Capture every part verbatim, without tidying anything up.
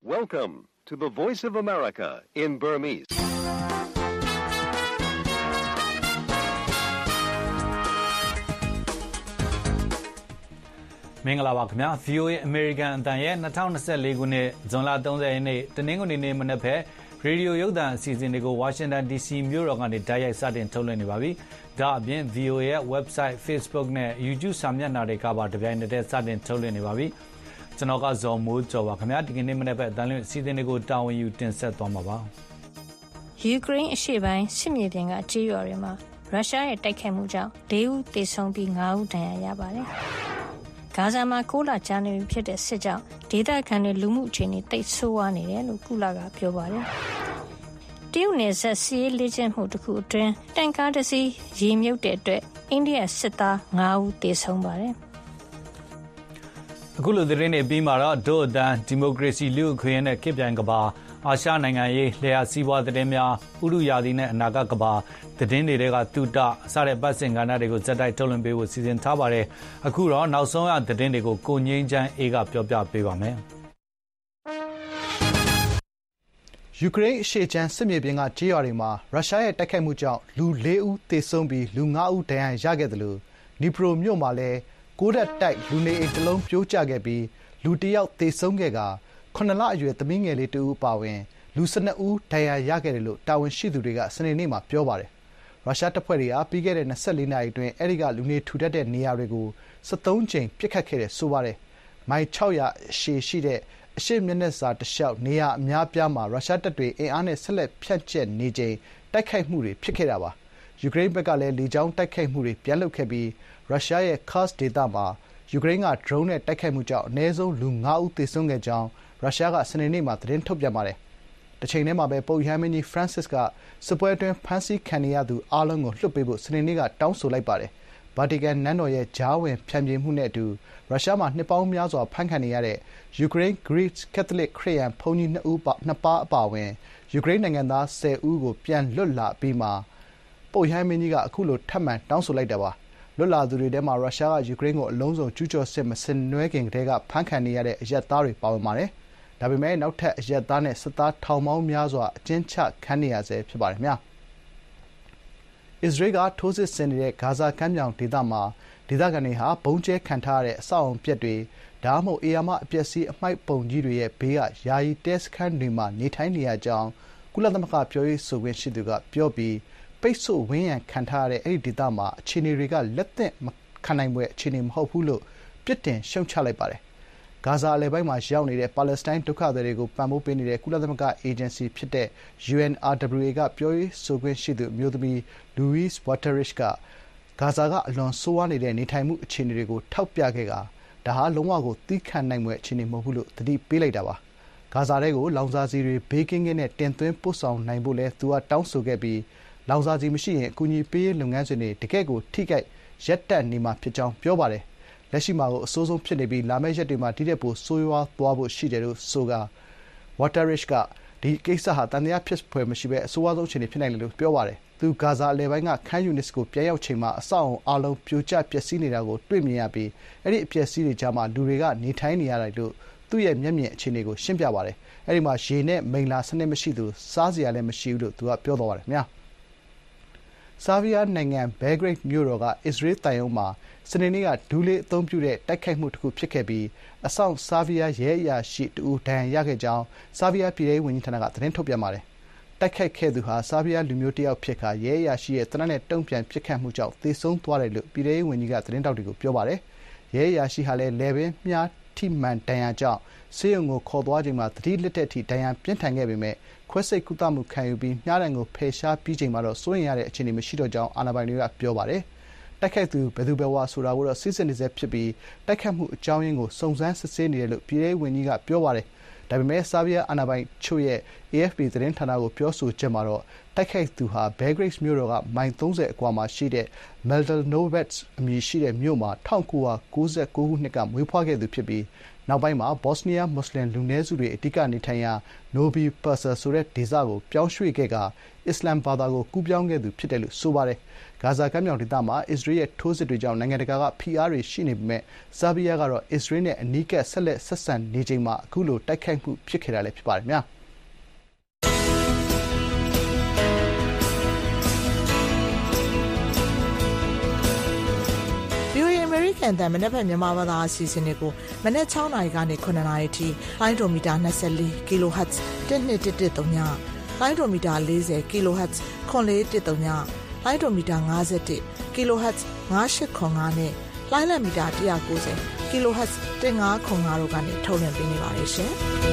Welcome to the Voice of America in Burmese. ။မင်္ဂလာပါခင်ဗျာ V O A American အတန်ရဲ့twenty twenty-fourခုနှစ်ဇွန်လthirtyရက်နေ့တနင်္ဂနွေနေ့မနက်ဖက်ရေဒီယိုရုပ်သံအစီအစဉ်တွေကို Washington D C မြို့တော်ကနေတိုက်ရိုက်စတင်ထုတ်လွှင့်နေပါပြီ။ဒါအပြင် V O A ရဲ့ website, Facebook နဲ့ YouTube စာမျက်နှာတွေကပါတပြိုင်နက်တည်းစတင်ထုတ်လွှင့်နေပါပြီ။ကျွန်တော်ကဇော်မိုးကျော်ပါခင်ဗျာဒီကနေ့မနက်ဖက်အတန်လွှင့်အစီအစဉ်တွေကိုတာဝန်ယူတင်ဆက်သွားမှာပါ။ယူကရိန်းအရှေ့ပိုင်းစစ်မြေပြင်ကကြေးရွာတွေမှာရုရှားရဲ့တိုက်ခိုက်မှုကြောင့်၄ဦးသေဆုံးပြီး၅ဦးဒဏ်ရာရပါတယ်။ဂါဇာမှာ၉လကြာနေပြီဖြစ်တဲ့စစ်ကြောင့်ဒေသခံတွေလူမှုအခြေအနေတိတ်ဆိုးဝါးနေတယ်လို့ကုလကပြောပါတယ်။တရုတ်နယ်စပ်စီးရေးလေ့ကျင့်မှုတစ်ခုအတွင်းတန်ကားတစ်စီးရေမြုပ်တဲ့အတွက်အိန္ဒိယစစ်သား၅ဦးသေဆုံးပါတယ်။အခုလိုသတင်းတွေပြီးမှာတော့ဒို့အတန်းဒီမိုကရေစီလူ့အခွင့်အရေးနဲ့ခေတ်ပြိုင်ကဘာအာရှနိုင်ငံရေးလျှာစီးပွားသတင်းများဥရုယာသီနဲ့အနာဂတ်ကဘာသတင်းတွေကတူတာစတဲ့ပတ်စင်ကဏ္ဍတွေကိုဇက်တိုက်ထုတ်လွှင့်ပေးဖို့စီစဉ်ထားပါတယ်အခုတော့နောက်ဆုံးရသတင်းတွေကိုကိုငိမ့်ချမ်းအေးကပြောပြပေးပါမယ်ယူကရိန်းအရှေ့ချမ်းစစ်မြေပြင်ကကြေးရွာတွေမှာရုရှားရဲ့တိုက်ခိုက်မှုကြောင့်လူ၄ဦးသေဆုံးပြီးလူ၅ဦးဒဏ်ရာရခဲ့တယ်လို့နီပရိုမြို့မှာလည်းကိုးတက်တိုက်လူနေအိမ်တစ်လုံးပြိုးကျခဲ့ပြီးလူတစ်ယောက်သေဆုံးခဲ့ကခုနှစ်လအရွယ်သမီးငယ်လေးတဦးအပါအဝင်လူ၁၂ဦးဒဏ်ရာရခဲ့တယ်လို့တာဝန်ရှိသူတွေကစနေနေ့မှာပြောပါတယ်။ရုရှားတပ်ဖွဲ့တွေကပြီးခဲ့တဲ့၂၄နာရီအတွင်းအဲဒီကလူနေထူထပ်တဲ့နေရာတွေကို၁၃ကြိမ်ပစ်ခတ်ခဲ့တယ်ဆိုပါတယ်။မိုင်၆၀၀အရှည်ရှိတဲ့အရှေ့မျက်နှာစာတလျှောက်နေရာအများအပြားမှာရုရှားတပ်တွေအင်အားနဲ့ဆက်လက်ဖြန့်ကျက်နေချိန်တိုက်ခိုက်မှုတွေဖြစ်ခဲ့တာပါ။ယူကရိန်းဘက်ကလည်းလေကြောင်းတိုက်ခိုက်မှုတွေပြန်လုပ်ခဲ့ပြီးရုရှားရဲ့ Kursk ဒေသမှာယူကရိန်းကဒရုန်းနဲ့တိုက်ခိုက်မှုကြောင့်အနည်းဆုံးလူ၅ဦးသေဆုံးခဲ့ကြောင်းရုရှားကစနေနေ့မှာသတင်းထုတ်ပြန်ပါတယ်။တချိန်တည်းမှာပဲပုပ်ရဟန်းမင်းကြီး Francis ကစစ်ပွဲအတွင်းဖမ်းဆီးခံနေရသူအားလုံးကိုလွှတ်ပေးဖို့စနေနေ့ကတောင်းဆိုလိုက်ပါတယ်။ဗာတီကန်နန်းတော်ရဲ့ကြားဝင်ဖြန့်ဖြေမှုနဲ့အတူရုရှားမှာနှစ်ပေါင်းများစွာဖမ်းခံနေရတဲ့ယူကရိန်း Greek Catholic ခရစ်ယာန်ဘုန်းကြီးနှစ်ဦးနှစ်ပါးအပါအဝင်ယူကရိန်းနိုင်ငံသား၁၀ဦးကိုပြန်လွတ်လာပြီးမှပုပ်ရဟန်းမင်းကြီးကအခုလိုထပ်မံတောင်းဆိုလိုက်တာပါ။လွတ်လာသူတွေထဲမှာရုရှားကယူကရိန်းကိုအလုံးစုံကျူးကျော်စစ်မဆင်နွှဲခင်ကတည်းကဖမ်းခံနေရတဲ့အရပ်သားတွေပါဝင်ပါတယ်။ဒါပေမဲ့နောက်ထပ်အရပ်သားနဲ့စစ်သားထောင်ပေါင်းများစွာအကျဉ်းချခံနေရဆဲဖြစ်ပါတယ်ခင်ဗျာ။အစ္စရေးကထိုးစစ်ဆင်နေတဲ့ဂါဇာကမ်းမြောင်ဒေသမှာဒေသခံတွေဟာဗုံးကျဲခံထားရတဲ့အဆောက်အအုံပျက်တွေဒါမှမဟုတ်ဧရာမအပျက်စီးအမှိုက်ပုံကြီးတွေရဲ့ဘေးကယာယီတဲစခန်းတွေမှာနေထိုင်နေရကြောင်းကုလသမဂ္ဂပြောရေးဆိုခွင့်ရှိသူကပြောပြီးပိတ်ဆို့ဝန်းရံခံထားရတဲ့အဲ့ဒီဒေသမှာအခြေအနေတွေကလက်သင့်မခံနိုင်ဖွယ်အခြေအနေမဟုတ်ဘူးလို့ပြစ်တင်ရှုံချလိုက်ပါတယ်။ဂါဇာအလယ်ပိုင်းမှာရောက်နေတဲ့ပါလက်စတိုင်းဒုက္ခသည်တွေကိုပံ့ပိုးပေးနေတဲ့ကုလသမဂ္ဂအေဂျင်စီဖြစ်တဲ့ U N R W A ကပြောရေးဆိုခွင့်ရှိသူအမျိုးသမီး Louise Watterish ကဂါဇာကအလွန်ဆိုးဝါးနေတဲ့နေထိုင်မှုအခြေအနေတွေကိုထောက်ပြခဲ့ကဒါဟာလုံးဝကိုသီးခံနိုင်ဖွယ်အခြေအနေမဟုတ်ဘူးလို့သတိပေးလိုက်တာပါ။ဂါဇာထဲကိုလောင်စာဆီတွေဘေးကင်းကင်းနဲ့တင်သွင်းပို့ဆောင်နိုင်ဖို့လဲသူကတောင်းဆိုခဲ့ပြီးလောင်စာဆီမရှိရင်အကူအညီပေးရေးလုပ်ငန်းစဉ်တွေတကယ့်ကိုထိခိုက်ရပ်တန့်နေမှာဖြစ်ကြောင်းပြောပါတယ်။လက်ရှိမှာကိုအဆိုးဆုံးဖြစ်နေပြီးလာမယ့်ရက်တွေမှာဒီတဲ့ပိုဆိုးရွားသွားဖို့ရှိတယ်လို့ဆိုက Watterish ကဒီကိစ္စဟာတန်တရားဖြစ်ဖွယ်မရှိဘဲအဆိုးအဝါဆုံးအခြေအနေဖြစ်နိုင်တယ်လို့ပြောပါတယ်။သူဂါဇာအလယ်ပိုင်းကခန်းယူနစ်ကိုပြန်ရောက်ချိန်မှာအဆောက်အုံအားလုံးပြိုကျပျက်စီးနေတာကိုတွေ့မြင်ရပြီးအဲ့ဒီအပျက်စီးတွေကြားမှာလူတွေကနေထိုင်နေရတယ်လို့သူ့ရဲ့မျက်မြင်အခြေအနေကိုရှင်းပြပါတယ်။အဲ့ဒီမှာရေနဲ့မိန်လာစနစ်မရှိသူစားစရာလည်းမရှိဘူးလို့သူကပြောသွားပါတယ်ခင်ဗျာ။ဆာဗီးယားနိုင်ငံဘဲဂရိတ်မြို့တော်ကအစ္စရေးသံရုံးမှာစနေနေ့ကဒူးလေးအသုံးပြုတဲ့တိုက်ခိုက်မှုတစ်ခုဖြစ်ခဲ့ပြီးအစောင့်ဆာဗီးယားရဲအရာရှိတဦးဒဏ်ရာရခဲ့ကြောင်းဆာဗီးယားပြည်ထောင်စုဝန်ကြီးဌာနကသတင်းထုတ်ပြန်ပါတယ်။တိုက်ခိုက်ခဲ့သူဟာဆာဗီးယားလူမျိုးတစ်ယောက်ဖြစ်ခါရဲအရာရှိရဲ့သေနတ်နဲ့တုံ့ပြန်ပစ်ခတ်မှုကြောင့်သေဆုံးသွားတယ်လို့ပြည်ထောင်စုဝန်ကြီးကသတင်းတောက်တွေကိုပြောပါတယ်။ရဲအရာရှိဟာလည်းလယ်ပင်မြားထိမှန်ဒဏ်ရာကြောင့်ဆေးရုံကိုခေါ်သွားချိန်မှာသတိလစ်တဲ့အထိဒဏ်ရာပြင်းထန်ခဲ့ပေမဲ့ခွဲစိတ်ကုသမှုခံယူပြီးမြားတံကိုဖယ်ရှားပြီးချိန်မှာတော့စိုးရိမ်ရတဲ့အခြေအနေမရှိတော့ကြောင်းအာဏာပိုင်တွေကပြောပါတယ်။တိုက်ခိုက်သူဘယ်သူဘယ်ဝါဆိုတာကိုတော့စစ်စစ်နေစေဖြစ်ပြီးတိုက်ခိုက်မှုအကြောင်းရင်းကိုစုံစမ်းစစ်ဆေးနေတယ်လို့ပြည်ထောင်စုဝန်ကြီးကပြောပါတယ်။ဒါပေမဲ့ဆာဗီးယားအာဏာပိုင်ချို့ရဲ့ A F P သတင်းဌာနကိုပြောဆိုချက်မှာတော့တိုက်ခိုက်သူဟာ Belgrade မြို့တော်ကမိုင်သုံးဆယ်အကွာမှာရှိတဲ့ Mladenovac အမည်ရှိတဲ့မြို့မှာ၁၉၉၉ ခုနှစ်ကမွေးဖွားခဲ့သူဖြစ်ပြီးနောက်ပိုင်းမှာဘော့စနီးယားမွတ်ဆလင်လူနည်းစုတွေအဓိကနေထိုင်ရာ Novi Pazar ဆိုတဲ့ဒေသကိုပြောင်းရွှေ့ခဲ့ကာအစ္စလာမ်ဘာသာကိုကူးပြောင်းခဲ့သူဖြစ်တယ်လို့ဆိုပါတယ်။ဂါဇာကမ်းမြောင်ဒေသမှာအစ္စရေးရဲ့ထိုးစစ်တွေကြောင့်နိုင်ငံတကာကဖိအားတွေရှိနေပေမဲ့ဆာဘီးယားကတော့အစ္စရေးနဲ့အနီးကပ်ဆက်လက်ဆက်ဆံနေချိန်မှာအခုလိုတိုက်ခိုက်မှုဖြစ်ခဲ့တာလည်းဖြစ်ပါတယ်။ကန်တန်မနက်ဖြန်မြန်မာဘာသာအစီအစဉ်တွေကိုမနက်၆နာရီကနေခုနှစ်နာရီထိလိုင်းဒိုမီတာ၂၄ kHz တစ်နှစ်တစ်တစ်သုံးညလိုင်းဒိုမီတာ၄၀ kHz ခွန်လေးတစ်သုံးညလိုင်းဒိုမီတာ၅၁ kHz ၅၈ခွန်၅နဲ့လိုင်းလမီတာ၁၉၀ kHz ၁၅ခွန်၅တို့ကနေထုတ်လွှင့်ပေးနေပါတယ်ရှင်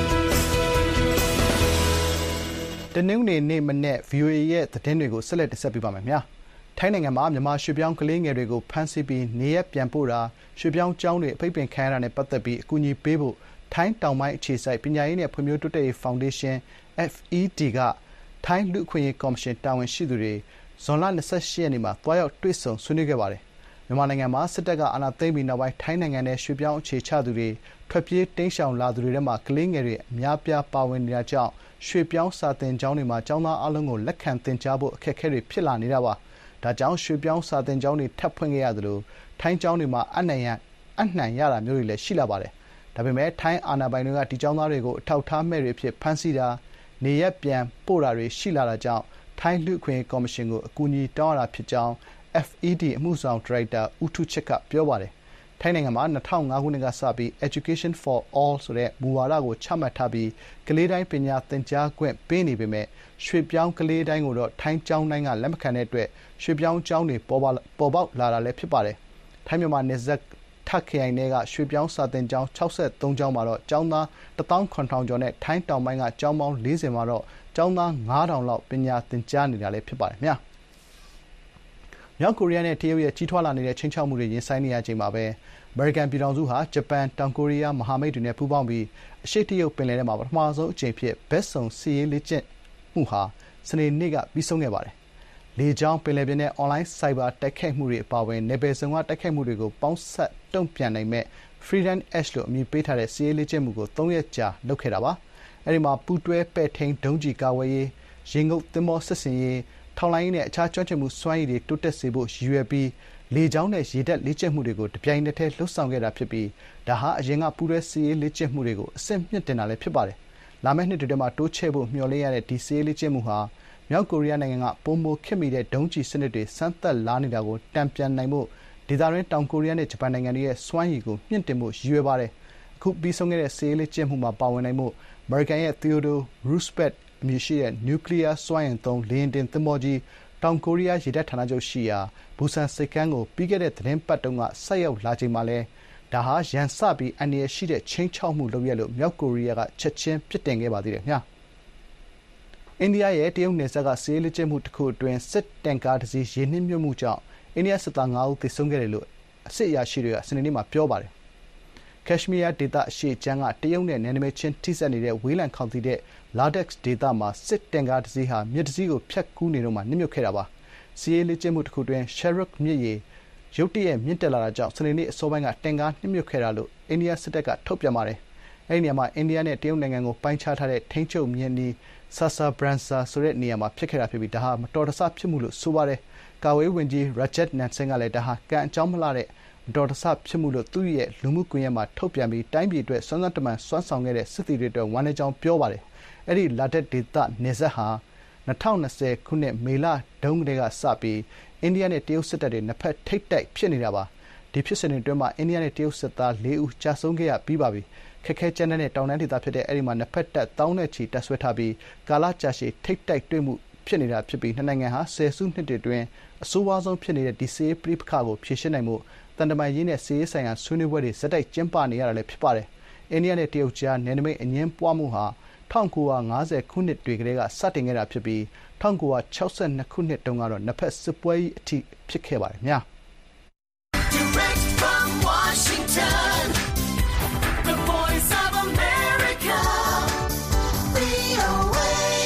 ။တနင်္ဂနွေနေ့မနေ့ ဗွီအိုအေ ရဲ့သတင်းတွေကိုဆက်လက်တင်ဆက်ပေးပါမယ်ခင်ဗျာ။ထိုင်းနိုင်ငံမှာမြန်မာရွှေ့ပြောင်းကလေးငယ်တွေကိုဖမ်းဆီးပြီးနေရပ်ပြန်ပို့တာရွှေ့ပြောင်းကျောင်းတွေအပိတ်ပင်ခံရတာနဲ့ပတ်သက်ပြီးအကူအညီပေးဖို့ထိုင်းတောင်ပိုင်းအခြေစိုက်ပညာရေးနဲ့ဖွံ့ဖြိုးတိုးတက်ရေးဖောင်ဒေးရှင်း F E D ကထိုင်းလူ့အခွင့်အရေးကော်မရှင်တာဝန်ရှိသူတွေဇွန်လ၂၈ရက်နေ့မှာတွားရောက်တွေ့ဆုံဆွေးနွေးခဲ့ပါတယ်။မြန်မာနိုင်ငံမှာစစ်တပ်ကအာဏာသိမ်းပြီးနောက်ပိုင်းထိုင်းနိုင်ငံထဲရွှေ့ပြောင်းအခြေချသူတွေထွက်ပြေးတိမ်းရှောင်လာသူတွေထဲမှာကလေးငယ်တွေအများပြားပါဝင်နေတာကြောင့်ရွှေ့ပြောင်းစာသင်ကျောင်းတွေမှာကျောင်းသားအလုံးကိုလက်ခံသင်ကြားဖို့အခက်အခဲတွေဖြစ်လာနေတာပါ။ဒါကြောင့်ရွှေ့ပြောင်းစာသင်ကျောင်းတွေထပ်ဖွင့်ခဲ့ရသလိုထိုင်းကျောင်းတွေမှာအနှံရအနှံရတာမျိုးတွေလည်းရှိလာပါတယ်။ဒါပေမဲ့ထိုင်းအာဏာပိုင်တွေကဒီကျောင်းသားတွေကိုအထောက်ထားမဲ့တွေဖြစ်ဖမ်းဆီးတာနေရပ်ပြန်ပို့တာတွေရှိလာတာကြောင့်ထိုင်းလူ့အခွင့်အရေးကော်မရှင်ကိုအကူအညီတောင်းရတာဖြစ်ကြောင်း F E D အမှုဆောင်ဒါရိုက်တာဦးထုချစ်ကပြောပါတယ်။ထိုင်းနိုင်ငံမှာ၂၀၀၅ခုနှစ်ကစပြီး Education for All ဆိုတဲ့မူဝါဒကိုချမှတ်ထားပြီးကလေးတိုင်းပညာသင်ကြားခွင့်ပေးနေပေမဲ့ရွှေ့ပြောင်းကလေးတိုင်းကိုတော့ထိုင်းကျောင်းတိုင်းကလက်မခံတဲ့အတွက်ရွှေ့ပြောင်းကျောင်းတွေပေါ်ပေါက်လာတာလည်းဖြစ်ပါတယ်။ထိုင်းမြန်မာနယ်စပ်ထပ်ခရိုင်တွေကရွှေ့ပြောင်းစာသင်ကျောင်း၆၃ကျောင်းမှာတော့ကျောင်းသား၁သောင်း၇ထောင်ကျော်နဲ့ထိုင်းတောင်ပိုင်းကကျောင်းပေါင်း၄၀မှာတော့ကျောင်းသား၅ထောင်လောက်ပညာသင်ကြားနေတာလည်းဖြစ်ပါတယ်ခင်ဗျာ။မြောက်ကိုရီးယားနဲ့တရုတ်ရဲ့ကြီးထွားလာနေတဲ့ချိန်ချောက်မှုတွေရင်ဆိုင်နေရချိန်မှာပဲအမေရိကန်ပြည်ထောင်စုဟာဂျပန်တောင်ကိုရီးယားမဟာမိတ်တွေနဲ့ပူးပေါင်းပြီးအရှေ့တရုတ်ပင်လယ်ထဲမှာပထမဆုံးအကြိမ်ဖြစ်ဘက်စုံစစ်ရေးလေ့ကျင့်မှုဟာစနေနေ့ကပြီးဆုံးခဲ့ပါတယ်။လေကြောင်းပင်လယ်ပြင်နဲ့အွန်လိုင်းဆိုင်ဘာတိုက်ခိုက်မှုတွေအပါအဝင်နယ်ပယ်စုံကတိုက်ခိုက်မှုတွေကိုပေါင်းစပ်တုံ့ပြန်နိုင်မဲ့ Freedom Edge လို့အမည်ပေးထားတဲ့စစ်ရေးလေ့ကျင့်မှုကိုသုံးရက်ကြာလုပ်ခဲ့တာပါ။အဲဒီမှာပူးတွဲပဲ့ထိန်းဒုံးကျည်ကာဝယ်ရေး၊ရေငုပ်သင်္ဘောစစ်ဆင်ရေး၊ထောက်လှမ်းရေးနဲ့အခြားကျွမ်းကျင်မှုစွမ်းရည်တွေတိုးတက်စေဖို့ရည်ရွယ်ပြီးလေကြောင်းနဲ့ရေတပ်လေ့ကျင့်မှုတွေကိုတပြိုင်နက်တည်းလှုပ်ဆောင်ခဲ့တာဖြစ်ပြီးဒါဟာအရင်ကပူးတွဲစစ်ရေးလေ့ကျင့်မှုတွေကိုအဆင့်မြင့်တင်တာလည်းဖြစ်ပါတယ်။လာမယ့်နှစ်တွေထဲမှာတိုးချဲ့ဖို့မျှော်လင့်ရတဲ့ဒီစစ်ရေးလေ့ကျင့်မှုဟာမြောက်ကိုရီးယားနိုင်ငံကပိုမိုခေတ်မီတဲ့ဒုံးကျည်စနစ်တွေစမ်းသပ်လာနေတာကိုတန်ပြန်နိုင်ဖို့ဒေသတွင်းတောင်ကိုရီးယားနဲ့ဂျပန်နိုင်ငံတွေရဲ့စွမ်းရည်ကိုမြင့်တင်ဖို့ရည်ရွယ်ပါတယ်။အခုပြီးဆုံးခဲ့တဲ့စစ်ရေးလေ့ကျင့်မှုမှာပါဝင်နိုင်ဖို့အမေရိကန်ရဲ့ Theodore Roosevelt အမည်ရှိတဲ့နျူကလီးယားစွမ်းအင်သုံးလေယာဉ်တင်သင်္ဘောကြီးတောင်ကိုရီးယားရေတပ်ဌာနချုပ်ရှိရာဘူဆန်ဆိပ်ကမ်းကိုပြီးခဲ့တဲ့သီတင်းပတ်တုန်းကဆိုက်ရောက်လာချိန်မှာလည်းဒါဟာရန်စပြီးအန္တရာယ်ရှိတဲ့ခြိမ်းခြောက်မှုလုပ်ရပ်လို့မြောက်ကိုရီးယားကချက်ချင်းပြစ်တင်ခဲ့ပါသေးတယ်ခင်ဗျာ။အိန္ဒိယရဲ့တရုတ်နယ်စပ်ကစစ်ရေးလေ့ကျင့်မှုတစ်ခုအတွင်းစစ်တန်ကားတစ်စီးရေနစ်မြုပ်မှုကြောင့်အိန္ဒိယစစ်သား၅ဦးသေဆုံးခဲ့တယ်လို့အစစ်အရာရှိတွေကစနေနေ့မှာပြောပါတယ်။ကက်ရှမီးယားဒေသအရှေ့ခြမ်းကတရုတ်နဲ့နယ်နိမိတ်ချင်းထိစပ်နေတဲ့ဝေးလံခေါင်သီတဲ့လာဒက်ဒေသမှာစစ်တန်ကားတစ်စီးဟာမြစ်တစ်စီးကိုဖြတ်ကူးနေတော့မှနစ်မြုပ်ခဲ့တာပါ။စစ်ရေးလေ့ကျင့်မှုတစ်ခုအတွင်း Sharuk မြစ်ရေရုတ်တရက်မြင့်တက်လာတာကြောင့်စနေနေ့အစောပိုင်းကတန်ကားနစ်မြုပ်ခဲ့တာလို့အိန္ဒိယစစ်တပ်ကထုတ်ပြန်ပါတယ်။အဲဒီနေရာမှာအိန္ဒိယနဲ့တရုတ်နိုင်ငံကိုပိုင်းခြားထားတဲ့ထိန်းချုပ်မြစ်နီးဆာဆာဘရန်ဆာဆိုတဲ့နေရာမှာဖြစ်ခဲ့တာဖြစ်ပြီးဒါဟာမတော်တဆဖြစ်မှုလို့ဆိုပါတယ်။ကာဝေးဝန်ကြီးရာဂျက်နန်ဆန်ကလည်းဒါဟာကံအကြောင်းမလှတဲ့မတော်တဆဖြစ်မှုလို့သူ့ရဲ့လူမှုကွန်ရက်မှာထုတ်ပြန်ပြီးတိုင်းပြည်အတွက်စွမ်းစွမ်းတမန်စွမ်းဆောင်ခဲ့တဲ့စစ်သည်တွေအတွက်ဝမ်းနည်းကြောင်းပြောပါတယ်။အဲဒီလာဒက်ဒေသနယ်စပ်ဟာ၂၀၂၀ခုနှစ်မေလတုန်းကတည်းကစပြီးအိန္ဒိယနဲ့တရုတ်စစ်တပ်တွေနှစ်ဖက်ထိပ်တိုက်ဖြစ်နေတာပါ။ဒီဖြစ်စဉ်တွေအတွင်းမှာအိန္ဒိယနဲ့တရုတ်စစ်သား၄ဦးကြာဆုံးခဲ့ရပြီးပါပြီ။ခက်ခဲကြမ်းတမ်းတဲ့တောင်တန်းဒေသဖြစ်တဲ့အဲဒီမှာနှစ်ဖက်တပ်သောင်းနဲ့ချီတပ်ဆွဲထားပြီးကာလကြာရှည်ထိပ်တိုက်တွေ့မှုဖြစ်နေတာဖြစ်ပြီးနှစ်နိုင်ငံဟာဆယ်စုနှစ်တွေအတွင်းအဆိုးဝါးဆုံးဖြစ်နေတဲ့ဒီစစ်ရေးပဋိပက္ခကိုဖြေရှင်းနိုင်မှုတန်တမာရေးနဲ့စစ်ရေးဆိုင်ရာဆွေးနွေးပွဲတွေဇက်တိုက်ကျင်းပနေရတာလည်းဖြစ်ပါတယ်။အိန္ဒိယနဲ့တရုတ်ကြားနယ်နိမိတ်အငြင်းပွားမှုဟာ၁၉၅၀ခုနှစ်တွေကတည်းကစတင်ခဲ့တာဖြစ်ပြီး၁၉၆၂ခုနှစ်တုန်းကတော့နှစ်ဖက်စစ်ပွဲကြီးအထိဖြစ်ခဲ့ပါတယ်ခင်ဗျာ။ Direct from Washington, the voice of America, V O A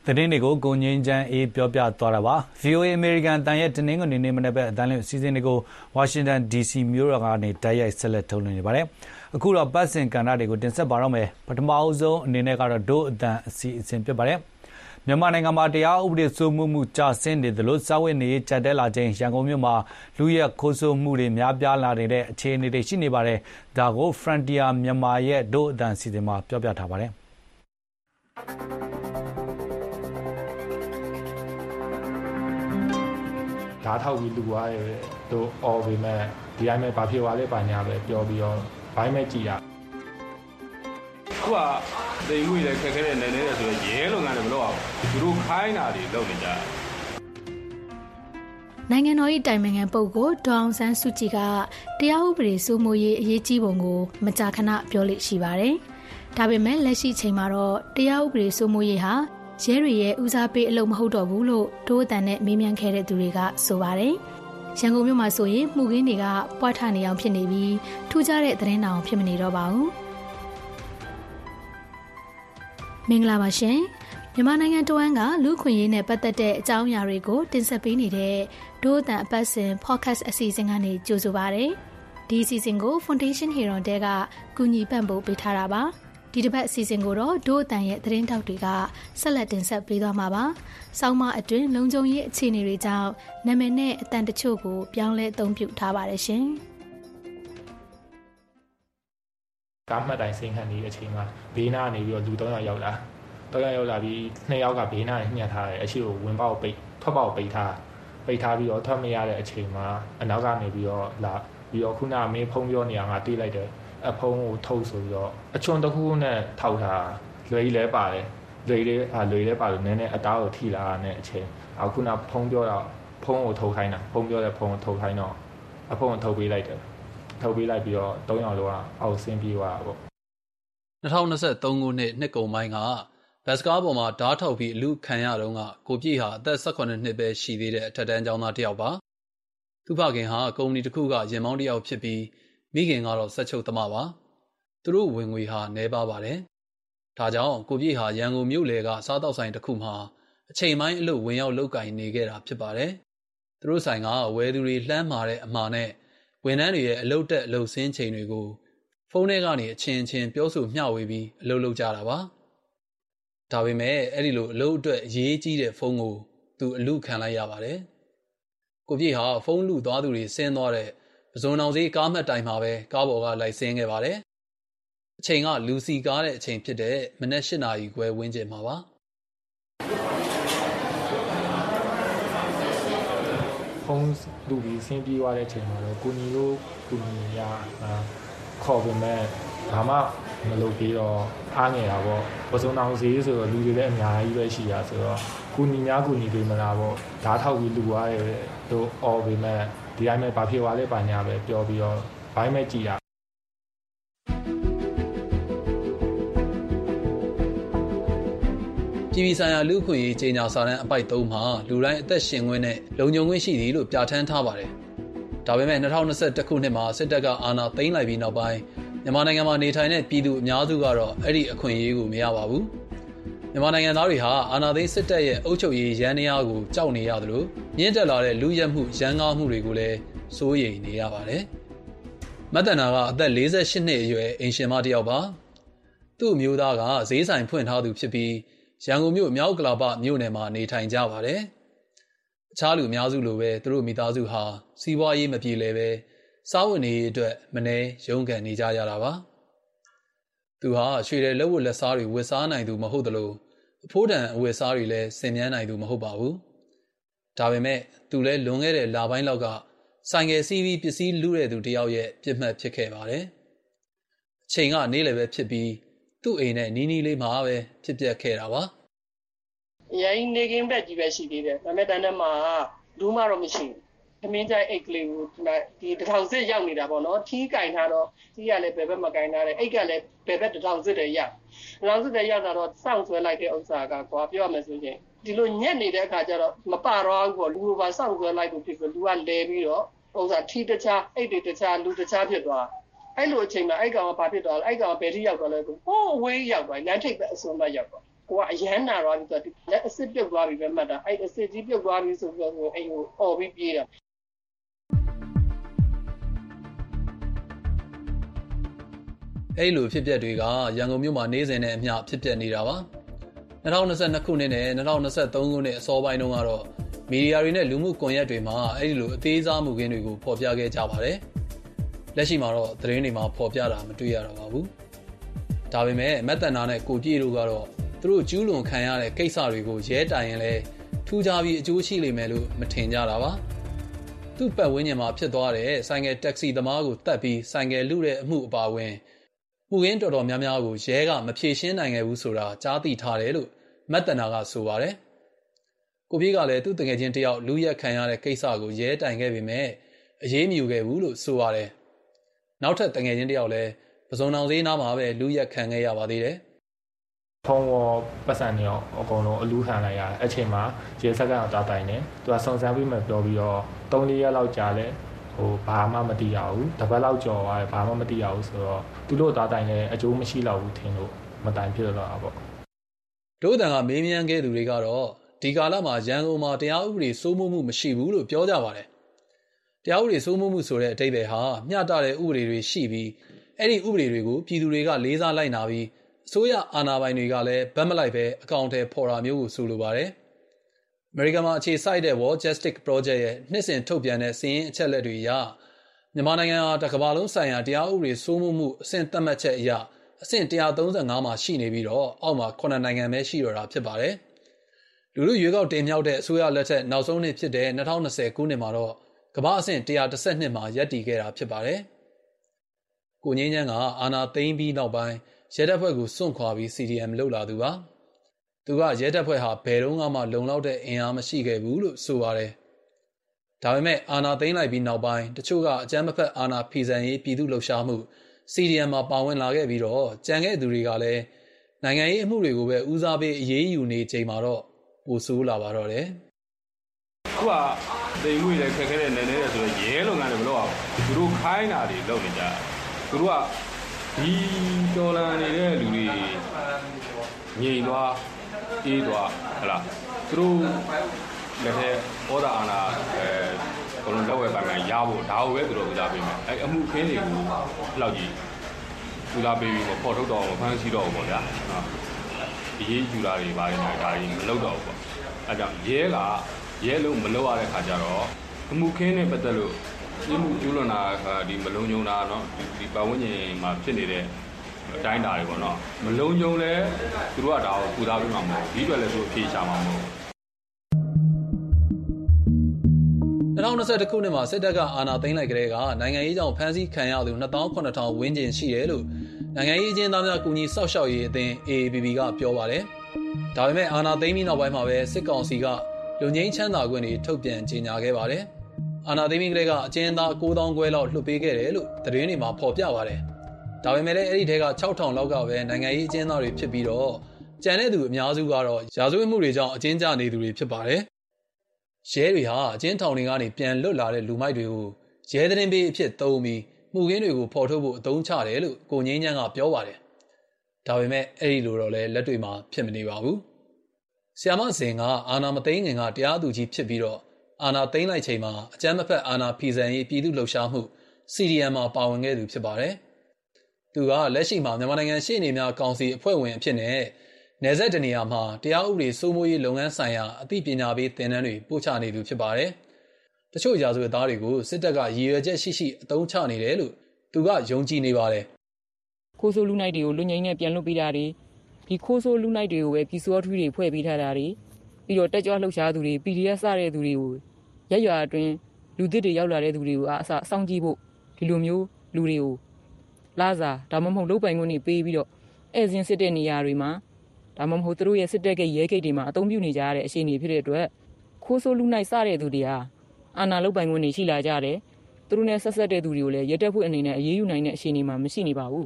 သတင်းတွေကိုကိုငင်းချမ်းအေးပြောပြသွားတာပါ ဗွီအိုအေ အမေရိကန်အသံရဲ့တနင်္ဂနွေနေ့မနေ့ဘက်အသံလွှင့်အစီအစဉ်တွေကိုဝါရှင်တန် ဒီစီမြို့တော်ကနေတိုက်ရိုက်ဆက်လက်ထုတ်လွှင့်နေပါတယ်အခုတော့ပတ်စင်ကဏ္ဍတွေကိုတင်ဆက်ပါတော့မယ်ပထမအဆုံးအနေနဲ့ကတော့ဒို့အသံအစီအစဉ်ဖြစ်ပါတယ်မြန်မာနိုင်ငံမှာတရားဥပဒေစိုးမိုးမှုကျဆင်းနေသလိုစာဝတ်နေရေးကြက်တဲလာခြင်းရန်ကုန်မြို့မှာလူရက်ခိုးဆိုးမှုတွေများပြားလာနေတဲ့အခြေအနေတွေရှိနေပါတယ်ဒါကို Frontier မြန်မာရဲ့ဒို့အသံအစီအစဉ်မှာပြောပြထားပါတယ်ဓာတ်ထောက်ပြီးလူသွားတယ်တို့အော်ပေမဲ့ဒီတိုင်းပဲဘာဖြစ်သွားလဲပါညာပဲပြောပြီးတော့ဘိုင်းမဲ့ကြည်ရခုကတိမ်မှုတွေခက်ခဲတဲ့နယ်နေတယ်ဆိုတော့ရဲလုပ်ငန်းတွေမလုပ်အောင်သူတို့ခိုင်းတာတွေလုပ်နေကြတယ်နိုင်ငံတော်၏တိုင်ပင်ခံပုဂ္ဂိုလ်ဒေါအောင်ဆန်းစုကြည်ကတရားဥပဒေစိုးမိုးရေးအရေးကြီးပုံကိုမကြာခဏပြောလို့ရှိပါတယ်ဒါပေမဲ့လက်ရှိချိန်မှာတော့တရားဥပဒေစိုးမိုးရေးဟာရဲတွေရဲ့ဦးစားပေးအလုပ်မဟုတ်တော့ဘူးလို့ဒိုးအတန်နဲ့မေးမြန်းခဲ့တဲ့သူတွေကဆိုပါတယ်ရန်ကုန်မြို့မှာဆိုရင်မှုခင်းတွေကပွားထနေအောင်ဖြစ်နေပြီးထူးခြားတဲ့သတင်းတောင်ဖြစ်မနေတော့ပါဘူးမင်္ဂလာပါရှင်မြန်မာနိုင်ငံတဝန်းကလူခွင့်ရေးနဲ့ပတ်သက်တဲ့အကြောင်းအရာတွေကိုတင်ဆက်ပေးနေတဲ့ဒိုးအတန်အပတ်စဉ် podcast အစီအစဉ်ကနေကြိုဆိုပါရစေဒီအစီအစဉ်ကို Foundation Hero တဲကကူညီပံ့ပိုးပေးထားတာပါဒီတစ်ပတ်အစီအစဉ်ကိုတော့ဒို့အတန်ရဲ့သတင်းတောက်တွေကဆက်လက်တင်ဆက်ပေးသွားမှာပါ။ဆောင်းမအတွင်းလုံခြုံရေးအခြေအနေတွေကြောင့်နာမည်နဲ့အတန်တချို့ကိုပြောင်းလဲအသုံးပြုထားပါတယ်ရှင်။ကားမှတ်တိုင်စင်ခံနေတဲ့အချိန်မှာဘေးနားနေပြီးတော့လူသုံးယောက်ရောက်လာ။သုံးယောက်ရောက်လာပြီးနှစ်ယောက်ကဘေးနားညှက်ထားတယ်။အရှိကိုဝင်ပေါက်ပိတ်ထွက်ပေါက်ပိတ်ထားပိတ်ထားပြီးတော့ထွက်မရတဲ့အချိန်မှာအနောက်ကနေပြီးတော့လာပြီးတော့ခုနမင်းဖုံးပြောနေအောင်ငါတေးလိုက်တယ်။အဖုံးကိုထုတ်ဆိုပြီးတော့အချွန်တစ်ခုနဲ့ထောက်ထားလွယ်ကြီးလဲပါတယ်လွယ်လေးအာလွယ်လဲပါလို့နည်းနည်းအသားကိုထိလာတဲ့အချိန်အခုနဖုံးပြောတော့ဖုံးကိုထုတ်ခိုင်းတာဖုံးပြောတဲ့ဖုံးကိုထုတ်ခိုင်းတော့အဖုံးကိုထုတ်ပေးလိုက်တယ်ထုတ်ပေးလိုက်ပြီးတော့သုံးယောက်လောကအောက်ဆင်းပြေးသွားတာပေါ့၂၀၂၃ခုနှစ်နှစ်ကုန်ပိုင်းကဘတ်စကားပေါ်မှာဓာတ်ထောက်ပြီးအလူခံရတော့ကကိုပြည့်ဟာအသက်၁၈နှစ်ပဲရှိသေးတဲ့အထက်တန်းကျောင်းသားတစ်ယောက်ပါသူဖခင်ဟာကုမ္ပဏီတစ်ခုကရင်မောင်းတစ်ယောက်ဖြစ်ပြီးမိခင်ကတော့ဆက်ချုပ်သမားပါသူတို့ဝင်ငွေဟာနှဲပါပါတယ်ဒါကြောင့်ကိုပြည့်ဟာရန်ကုန်မြို့လေကစားတောက်ဆိုင်တစ်ခုမှာအချိန်ပိုင်းအလုပ်ဝင်ရောက်လုပ်ကင်နေခဲ့တာဖြစ်ပါတယ်သူတို့ဆိုင်ကဝယ်သူတွေလှမ်းမာတဲ့အမှားနဲ့ဝန်ထမ်းတွေရဲ့အလုပ်တက်အလုပ်ဆင်းချိန်တွေကိုဖုန်းထဲကနေအချင်းချင်းပြောဆိုမျှဝေပြီးအလုပ်လုပ်ကြတာပါဒါပေမဲ့အဲ့ဒီလိုအလုပ်အတွက်အရေးကြီးတဲ့ဖုန်းကိုသူအလူခံလိုက်ရပါတယ်ကိုပြည့်ဟာဖုန်းလူသွားသူတွေဆင်းသွားတဲ့ပဇွန်အောင်စီကားမှတ်တိုင်မှာပဲကားပေါ်ကလိုက်ဆင်းခဲ့ပါတယ်အချိန်ကလူစီကားတဲ့အချိန်ဖြစ်တဲ့မနက်၈နာရီခွဲဝန်းကျင်မှာပါဖုန်းလူပြီးဆင်းပြေးသွားတဲ့အချိန်မှာတော့ကိုညီတို့ကိုညီရခေါ်ပေမဲ့ဘာမှမလုပ်ပြီးတော့အားငယ်တာပေါ့ပဇွန်အောင်စီဆိုတော့လူတွေလည်းအများကြီးပဲရှိတာဆိုတော့ကိုညီများကိုညီတွေမလားပေါ့ဓာတ်ထောက်ပြီးလူသွားတယ်တို့အော်ပေမဲ့ဒီတိုင်းပဲဘာဖြစ်သွားလဲပါညာပဲပြောပြီးတော့ဘိုင်းမဲ့ကြည်တာပြည်ပြည်ဆိုင်ရာလူ့အခွင့်အရေးကြေညာစာတမ်းအပိုက်၃မှာလူတိုင်းအသက်ရှင်ခွင့်နဲ့လုံခြုံခွင့်ရှိသည်လို့ပြဋ္ဌာန်းထားပါတယ်ဒါပေမဲ့၂၀၂၁ခုနှစ်မှာစစ်တပ်ကအာဏာသိမ်းလိုက်ပြီးနောက်ပိုင်းမြန်မာနိုင်ငံမှာနေထိုင်တဲ့ပြည်သူအများစုကတော့အဲ့ဒီအခွင့်အရေးကိုမရပါဘူးမြန်မာနိုင်ငံသားတွေဟာအာဏာသိမ်းစစ်တပ်ရဲ့အုပ်ချုပ်ရေးရန်တရားကိုကြောက်နေရသလိုမြင့်တက်လာတဲ့လူရက်မှုရန်ကားမှုတွေကိုလည်းစိုးရိမ်နေရပါတယ်။မတ်တနာကအသက်၄၈နှစ်အရွယ်အိမ်ရှင်မတစ်ယောက်ပါ။သူ့အမျိုးသားကဈေးဆိုင်ဖွင့်ထားသူဖြစ်ပြီးရန်ကုန်မြို့မြောက်ကလာပမြို့နယ်မှာနေထိုင်ကြပါတယ်။အခြားလူအများစုလိုပဲသူတို့မိသားစုဟာစီးပွားရေးမပြေလည်ပဲစားဝတ်နေရေးအတွက်မနှဲရုန်းကန်နေကြရတာပါ။သူဟာရွှေတဲ့လက်ဝတ်လက်စားတွေဝတ်စားနိုင်သူမဟုတ်သလိုအဖိုးတန်အဝတ်စားတွေလည်းဆင်မြန်းနိုင်သူမဟုတ်ပါဘူး။ဒါပေမဲ့သူလည်းလွန်ခဲ့တဲ့လပိုင်းလောက်ကဆိုင်ကယ်စီးပြီးပစ္စည်းလူတဲ့သူတယောက်ရဲ့ပြစ်မှတ်ဖြစ်ခဲ့ပါတယ်။အချိန်ကနေလည်းပဲဖြစ်ပြီးသူ့အိမ်နဲ့နီးနီးလေးမှာပဲဖြစ်ပျက်ခဲ့တာပါ။ရိုင်းနေကင်းဘက်ကြီးပဲရှိသေးတယ်။ဒါပေမဲ့တန်းထဲမှာဘူးမှတော့မရှိဘူး။သမင်းကြိုက်အိတ်ကလေးကိုဒီတထောင်စစ်ရောက်နေတာပေါ့နော်။ထီးကင်ထားတော့ထီးကလည်းဘယ်ဘက်မကင်ထားတယ်။အိတ်ကလည်းဘယ်ဘက်တထောင်စစ်တယ်ရောက်။တထောင်စစ်တယ်ရောက်တာတော့စောင့်ဆွဲလိုက်တဲ့ဥစ္စာကကွာပြောရမယ်ဆိုရင်ဒီလိုညက်နေတဲ့အခါကျတော့မပါတော့ဘူးပေါ့လူကပါစောင့်ဆွဲလိုက်လို့ဖြစ်ပြီးလူကလဲပြီးတော့ဥစ္စာထီးတခြားအိတ်တွေတခြားလူတခြားဖြစ်သွားအဲ့လိုအချိန်မှာအဲ့ကောင်ကဘာဖြစ်သွားလဲအဲ့ကောင်ကဘယ်ထိရောက်သွားလဲဆိုဟိုးအဝေးရောက်သွားလမ်းထိပ်ပဲအစွန်းဘက်ရောက်သွားကိုကအရန်နာတော့ပြီးတော့လက်အစစ်ပြုတ်သွားပြီပဲမှတ်တာအဲ့အစစ်ကြီးပြုတ်သွားပြီဆိုပြီးတော့အိမ်ကိုអော်ပြီးပြေးတာအဲ့လိုဖြစ်ပျက်တွေကရန်ကုန်မြို့မှာနေ့စဉ်နဲ့အမျှဖြစ်ပျက်နေတာပါ၂၀၂၂ခုနှစ်နဲ့၂၀၂၃ခုနှစ်အစောပိုင်းတုန်းကတော့မီဒီယာတွေနဲ့လူမှုကွန်ရက်တွေမှာအဲ့ဒီလိုအသေးစားမှုခင်းတွေကိုဖော်ပြခဲ့ကြပါတယ်လက်ရှိမှာတော့သတင်းတွေမှာဖော်ပြတာမတွေ့ရတော့ပါဘူးဒါပေမဲ့မက်တန်နာနဲ့ကိုပြေတို့ကတော့သူတို့ကျူးလွန်ခံရတဲ့ကိစ္စတွေကိုရဲတိုင်ရင်လဲထူးခြားပြီးအကျိုးရှိလိမ့်မယ်လို့မထင်ကြတာပါသူ့ပတ်ဝန်းကျင်မှာဖြစ်သွားတဲ့ဆိုင်ကယ်တက္ကစီသမားကိုတတ်ပြီးဆိုင်ကယ်လူတဲ့အမှုအပါအဝင်မှုရင်းတော်တော်များများကိုရဲကမဖြေရှင်းနိုင်ခဲ့ဘူးဆိုတာကြားသိထားတယ်လို့မက်တနာကဆိုပါတယ်။ကိုပြေးကလည်းသူ့တငယ်ချင်းတယောက်လူရက်ခံရတဲ့ကိစ္စကိုရဲတိုင်ခဲ့ပေမဲ့အရေးမယူခဲ့ဘူးလို့ဆိုပါတယ်။နောက်ထပ်တငယ်ချင်းတယောက်လည်းပစုံတောင်သေးနားမှာပဲလူရက်ခံခဲ့ရပါသေးတယ်။ဖုံဝပတ်စံနေအောင်အကုန်လုံးအလူးခံလိုက်ရတဲ့အချိန်မှာရဲစက်ကောင်တာတိုင်နေသူကစုံစမ်းပြီးမှပြောပြီးတော့၃-၄ရက်လောက်ကြာလဲဟိုဘာမှမသိရဘူးတပတ်လောက်ကြော်သွားတယ်ဘာမှမသိရဘူးဆိုတော့သူတို့သားတိုင်လည်းအကျိုးမရှိတော့ဘူးထင်လို့မတိုင်ဖြစ်တော့တာပေါ့ဒို့တန်ကမေးမြန်းခဲ့သူတွေကတော့ဒီကာလမှာရန်ကုန်မှာတရားဥပဒေစိုးမိုးမှုမရှိဘူးလို့ပြောကြပါတယ်တရားဥပဒေစိုးမိုးမှုဆိုတဲ့အဓိပ္ပာယ်ဟာမျှတတဲ့ဥပဒေတွေရှိပြီးအဲ့ဒီဥပဒေတွေကိုပြည်သူတွေကလေးစားလိုက်နာပြီးအစိုးရအာဏာပိုင်တွေကလည်းဗတ်မလိုက်ပဲအကောင့်ထဲပေါ်တာမျိုးကိုဆိုလိုပါတယ်အမေရိကန်မှာအခြေစိုက်တဲ့ World Justice Project ရဲ့နှစ်စဉ်ထုတ်ပြန်တဲ့စာရင်းအချက်အလက်တွေအရမြန်မာနိုင်ငံဟာတစ်ကမ္ဘာလုံးဆိုင်ရာတရားဥပဒေစိုးမိုးမှုအဆင့်သတ်မှတ်ချက်အရအဆင့်one thirty-fiveမှာရှိနေပြီးတော့အောက်မှာခုနှစ်နိုင်ငံပဲရှိတော့တာဖြစ်ပါတယ်။လူလူရွေးကောက်တင်မြှောက်တဲ့အစိုးရလက်ထက်နောက်ဆုံးနှစ်ဖြစ်တဲ့twenty twentyခုနှစ်မှာတော့ကမ္ဘာအဆင့်one twelveမှာရပ်တည်ခဲ့တာဖြစ်ပါတယ်။ကိုငင်းချမ်းကအာဏာသိမ်းပြီးနောက်ပိုင်းရဲတပ်ဖွဲ့ကိုစွန့်ခွာပြီး C D M လုပ်လာသူပါ။သူကရဲတပ်ဖွဲ့ဟာဘယ်တော့မှလုံလောက်တဲ့အင်အားမရှိခဲ့ဘူးလို့ဆိုပါတယ်။ဒါပေမဲ့အာဏာသိမ်းလိုက်ပြီးနောက်ပိုင်းတချို့ကအကြမ်းမဖက်အာဏာဖီဆန်ရေးပြည်သူ့လှုပ်ရှားမှုC D M မှာပါဝင်လာခဲ့ပြီးတော့ကြံခဲ့သူတွေကလည်းနိုင်ငံရေးအမှုတွေကိုပဲဦးစားပေးအရေးယူနေချိန်မှာတော့ပိုဆိုးလာပါတော့တယ်။ခုကတိမ်မွေလည်းခက်ခဲတဲ့နေနေတယ်ဆိုတော့ရဲလုပ်ငန်းတွေမလုပ်အောင်သူတို့ခိုင်းတာတွေလုပ်နေကြတယ်။သူတို့ကဒီတော်လန်နေတဲ့လူတွေငြိမ်သွားအေးသွားဟလားသူတို့လက်ထက်ဩဒါအာနာအဲဘလုံးလက်ဝဲပိုင်းကရဖို့ဒါကိုပဲသူတို့ဦးစားပေးမယ်အဲအမှုခင်းတွေကိုလောက်ကြီးဦးစားပေးပြီးတော့ပေါ်ထုတ်တော့မဖမ်းဆီးတော့ဘူးပေါ့ဗျာဒီရေးယူတာတွေပါတယ်ဒါတွေမလုပ်တော့ဘူးပေါ့အဲကြောင့်ရဲကရဲလုံးမလုပ်ရတဲ့ခါကျတော့အမှုခင်းနဲ့ပတ်သက်လို့ဒီမှုကျူးလွန်တာဒီမလုံးညုံတာเนาะဒီပတ်ဝန်းကျင်မှာဖြစ်နေတဲ့အတိုင်းတာတွေပေါ့နော်မလုံးညုံလဲသူတို့ကဒါကိုပူသားပေးမှာမဟုတ်ဒီအတွက်လည်းသူအဖြေရှာမှာမဟုတ် twenty twenty-oneခုနှစ်မှာစစ်တပ်ကအာဏာသိမ်းလိုက်ကြတဲ့ကနိုင်ငံရေးကြောင့်ဖမ်းဆီးခံရသူtwo thousand seven thousandဝန်းကျင်ရှိတယ်လို့နိုင်ငံရေးအကျဉ်းသားများကူညီစောင့်ရှောက်ရေးအသင်း A A P P ကပြောပါတယ်။ဒါပေမဲ့အာဏာသိမ်းပြီးနောက်ပိုင်းမှာပဲစစ်ကောင်စီကလူငင်းချမ်းသာခွင့်တွေထုတ်ပြန်ကြေညာခဲ့ပါတယ်။အာဏာသိမ်းပြီးကတည်းကအကျဉ်းသားnine thousandခွဲလောက်လွှတ်ပေးခဲ့တယ်လို့သတင်းတွေမှာဖော်ပြပါတယ်။ဒါပေမဲ့လည်းအဲ့ဒီထဲကsix thousandလောက်ကပဲနိုင်ငံရေးအကျဉ်းသားတွေဖြစ်ပြီးတော့ကျန်တဲ့သူအများစုကတော့ရာဇဝတ်မှုတွေကြောင့်အကျဉ်းကျနေသူတွေဖြစ်ပါတယ်။ရဲတွေဟာအကျဉ်းထောင်တွေကနေပြန်လွတ်လာတဲ့လူမိုက်တွေကိုရဲသတင်းပေးအဖြစ်သုံးပြီးမှုခင်းတွေကိုဖော်ထုတ်ဖို့အသုံးချတယ်လို့ကိုငင်းချမ်းကပြောပါတယ်။ဒါပေမဲ့အဲ့ဒီလိုတော့လည်းလက်တွေ့မှာဖြစ်မနေပါဘူး။ဆီယာမစင်ကအာဏာမသိမ်းခင်ကတရားသူကြီးဖြစ်ပြီးတော့အာဏာသိမ်းလိုက်ချိန်မှာအကြမ်းမဖက်အာဏာဖီဆန်ရေးပြည်သူ့လှုပ်ရှားမှု C D M မှာပါဝင်ခဲ့သူဖြစ်ပါတယ်။သူကလက်ရှိမှာမြန်မာနိုင်ငံရှေ့နေများကောင်စီအဖွဲ့ဝင်အဖြစ်နဲ့နယ်စပ်တနေရာမှာတရားဥပဒေစိုးမိုးရေးလုပ်ငန်းဆိုင်ရာအသိပညာပေးသင်တန်းတွေပို့ချနေသူဖြစ်ပါတယ်။တချို့ရာဇဝတ်သားတွေကိုစစ်တပ်ကရည်ရွယ်ချက်ရှိရှိအသုံးချနေတယ်လို့သူကယုံကြည်နေပါတယ်။ခိုးဆိုးလူနိုင်တွေကိုလူငိမ့်နဲ့ပြန်လွတ်ပေးတာတွေဒီခိုးဆိုးလူနိုင်တွေကိုပဲပြည်စောထူးတွေဖွဲ့ပေးထားတာတွေပြီးတော့တက်ကြွလှုပ်ရှားသူတွေ P D F စတဲ့သူတွေကိုရက်ရွာအတွင်းလူသစ်တွေရောက်လာတဲ့သူတွေကိုအဆအဆောင်ကြည့်ဖို့ဒီလိုမျိုးလူတွေကိုလာစားဒါမှမဟုတ်လုပ်ပိုင်ခွင့်တွေပေးပြီးတော့ဧည့်စဉ်စစ်တဲ့နေရာတွေမှာဒါမှမဟုတ်သူတို့ရဲ့စစ်တပ်ကရဲဂိတ်တွေမှာအသုံးပြုနေကြရတဲ့အခြေအနေဖြစ်တဲ့အတွက်ခိုးဆိုးလူနိုင်စတဲ့သူတွေဟာအာဏာလုတ်ပိုင်ခွင့်တွေရှိလာကြတယ်သူတို့နဲ့ဆက်ဆက်တဲ့သူတွေကိုလည်းရဲတပ်ဖွဲ့အနေနဲ့အရေးယူနိုင်တဲ့အခြေအနေမှာမရှိနေပါဘူး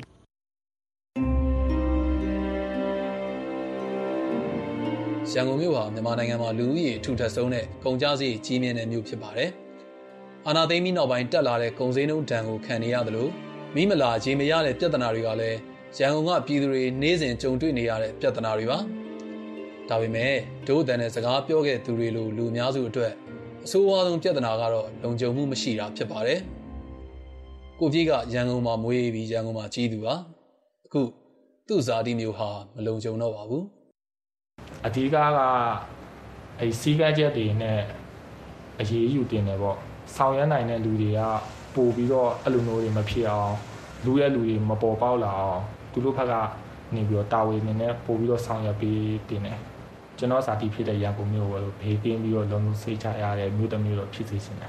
ရန်ကုန်မြို့ဟာမြန်မာနိုင်ငံမှာလူဦးရေအထူထပ်ဆုံးနဲ့ကုန်ကျစရိတ်ကြီးမြင့်တဲ့မြို့ဖြစ်ပါတယ်အာဏာသိမ်းပြီးနောက်ပိုင်းတက်လာတဲ့ကုန်စည်နှုန်းဒဏ်ကိုခံနေရသလိုမိမလာရေမရတဲ့ပြဿနာတွေကလည်းရန်ကုန်ကပြည်သူတွေနေ့စဉ်ကြုံတွေ့နေရတဲ့ပြဿနာတွေပါဒါပေမဲ့ဒို့အတန်နဲ့စကားပြောခဲ့သူတွေလိုလူအများစုအတွက်အဆိုးအဝါးဆုံးပြဿနာကတော့လုံခြုံမှုမရှိတာဖြစ်ပါတယ်ကိုကြီးကရန်ကုန်မှာမွေးပြီးရန်ကုန်မှာကြီးသူပါအခုသူ့ဇာတိမျိုးဟာမလုံခြုံတော့ပါဘူးအဓိကကအဲစီးကချက်တွေနဲ့အရေးယူတင်တယ်ပေါ့ဆောင်ရွက်နိုင်တဲ့လူတွေကပို့ပြီးတော့အလူမျိုးတွေမဖြစ်အောင်လူရဲ့လူတွေမပေါ်ပေါက်လာအောင်သူတို့ဘက်ကနေပြီးတော့တာဝန်နေနဲ့ပို့ပြီးတော့ဆောင်ရွက်ပေးတင်တယ်ကျွန်တော်စာတီဖြစ်တဲ့ရန်ကုန်မြို့ကိုဘေးကင်းပြီးတော့လုံလုံစိတ်ချရတဲ့မြို့တစ်မြို့တော့ဖြစ်စေချင်တယ်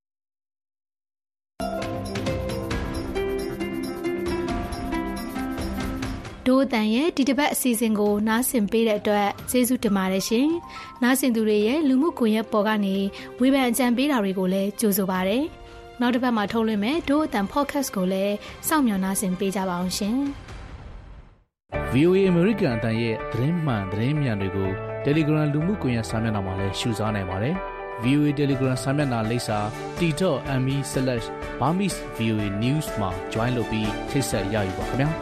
ဒို့အတန်ရဲ့ဒီတစ်ပတ်အစီအစဉ်ကိုနားဆင်ပေးတဲ့အတွက်ကျေးဇူးတင်ပါတယ်ရှင်။နားဆင်သူတွေရဲ့လူမှုကွန်ရက်ပေါ်ကနေဝေဖန်အကြံပေးတာတွေကိုလည်းကြိုဆိုပါရစေ။နောက်တစ်ပတ်မှာထုတ်လွှင့်မယ်ဒို့အတန် podcast ကိုလည်းစောင့်မျှော်နားဆင်ပေးကြပါအောင်ရှင်။ဗွီအိုအေ American အတန်ရဲ့သတင်းမှန်သတင်းမြန်တွေကို Telegram လူမှုကွန်ရက်စာမျက်နှာမှာလည်းရှုစားနိုင်ပါတယ်။ ဗွီအိုအေ Telegram စာမျက်နှာလိပ်စာ t dot m e slash burmese voa news မှာ join လုပ်ပြီးထိတ်ဆက်ရယူပါခင်ဗျာ။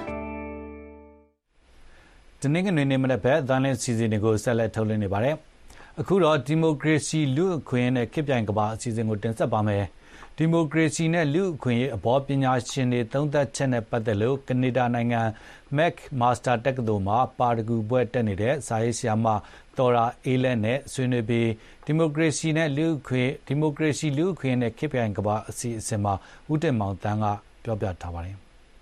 ဒီနေ့ကနေနေမတဲ့ဘက်အတိုင်းလေးစီစဉ်တွေကိုဆက်လက်ထုတ်လွှင့်နေပါတယ်။အခုတော့ဒီမိုကရေစီလူ့အခွင့်အရေးနဲ့ခေတ်ပြိုင်ကမ္ဘာအစီအစဉ်ကိုတင်ဆက်ပါမယ်။ဒီမိုကရေစီနဲ့လူ့အခွင့်အရေးအပေါ်ပညာရှင်တွေသုံးသပ်ချက်နဲ့ပတ်သက်လို့ကနေဒါနိုင်ငံ McMaster တက္ကသိုလ်မှာပါရဂူပွဲတက်နေတဲ့စာရေးဆရာမတော်ရာအေးလက်နဲ့ဆွေးနွေးပြီးဒီမိုကရေစီနဲ့လူ့အခွင့်ဒီမိုကရေစီလူ့အခွင့်အရေးနဲ့ခေတ်ပြိုင်ကမ္ဘာအစီအစဉ်မှာဦးတင်မောင်တန်းကပြောပြထားပါတယ်။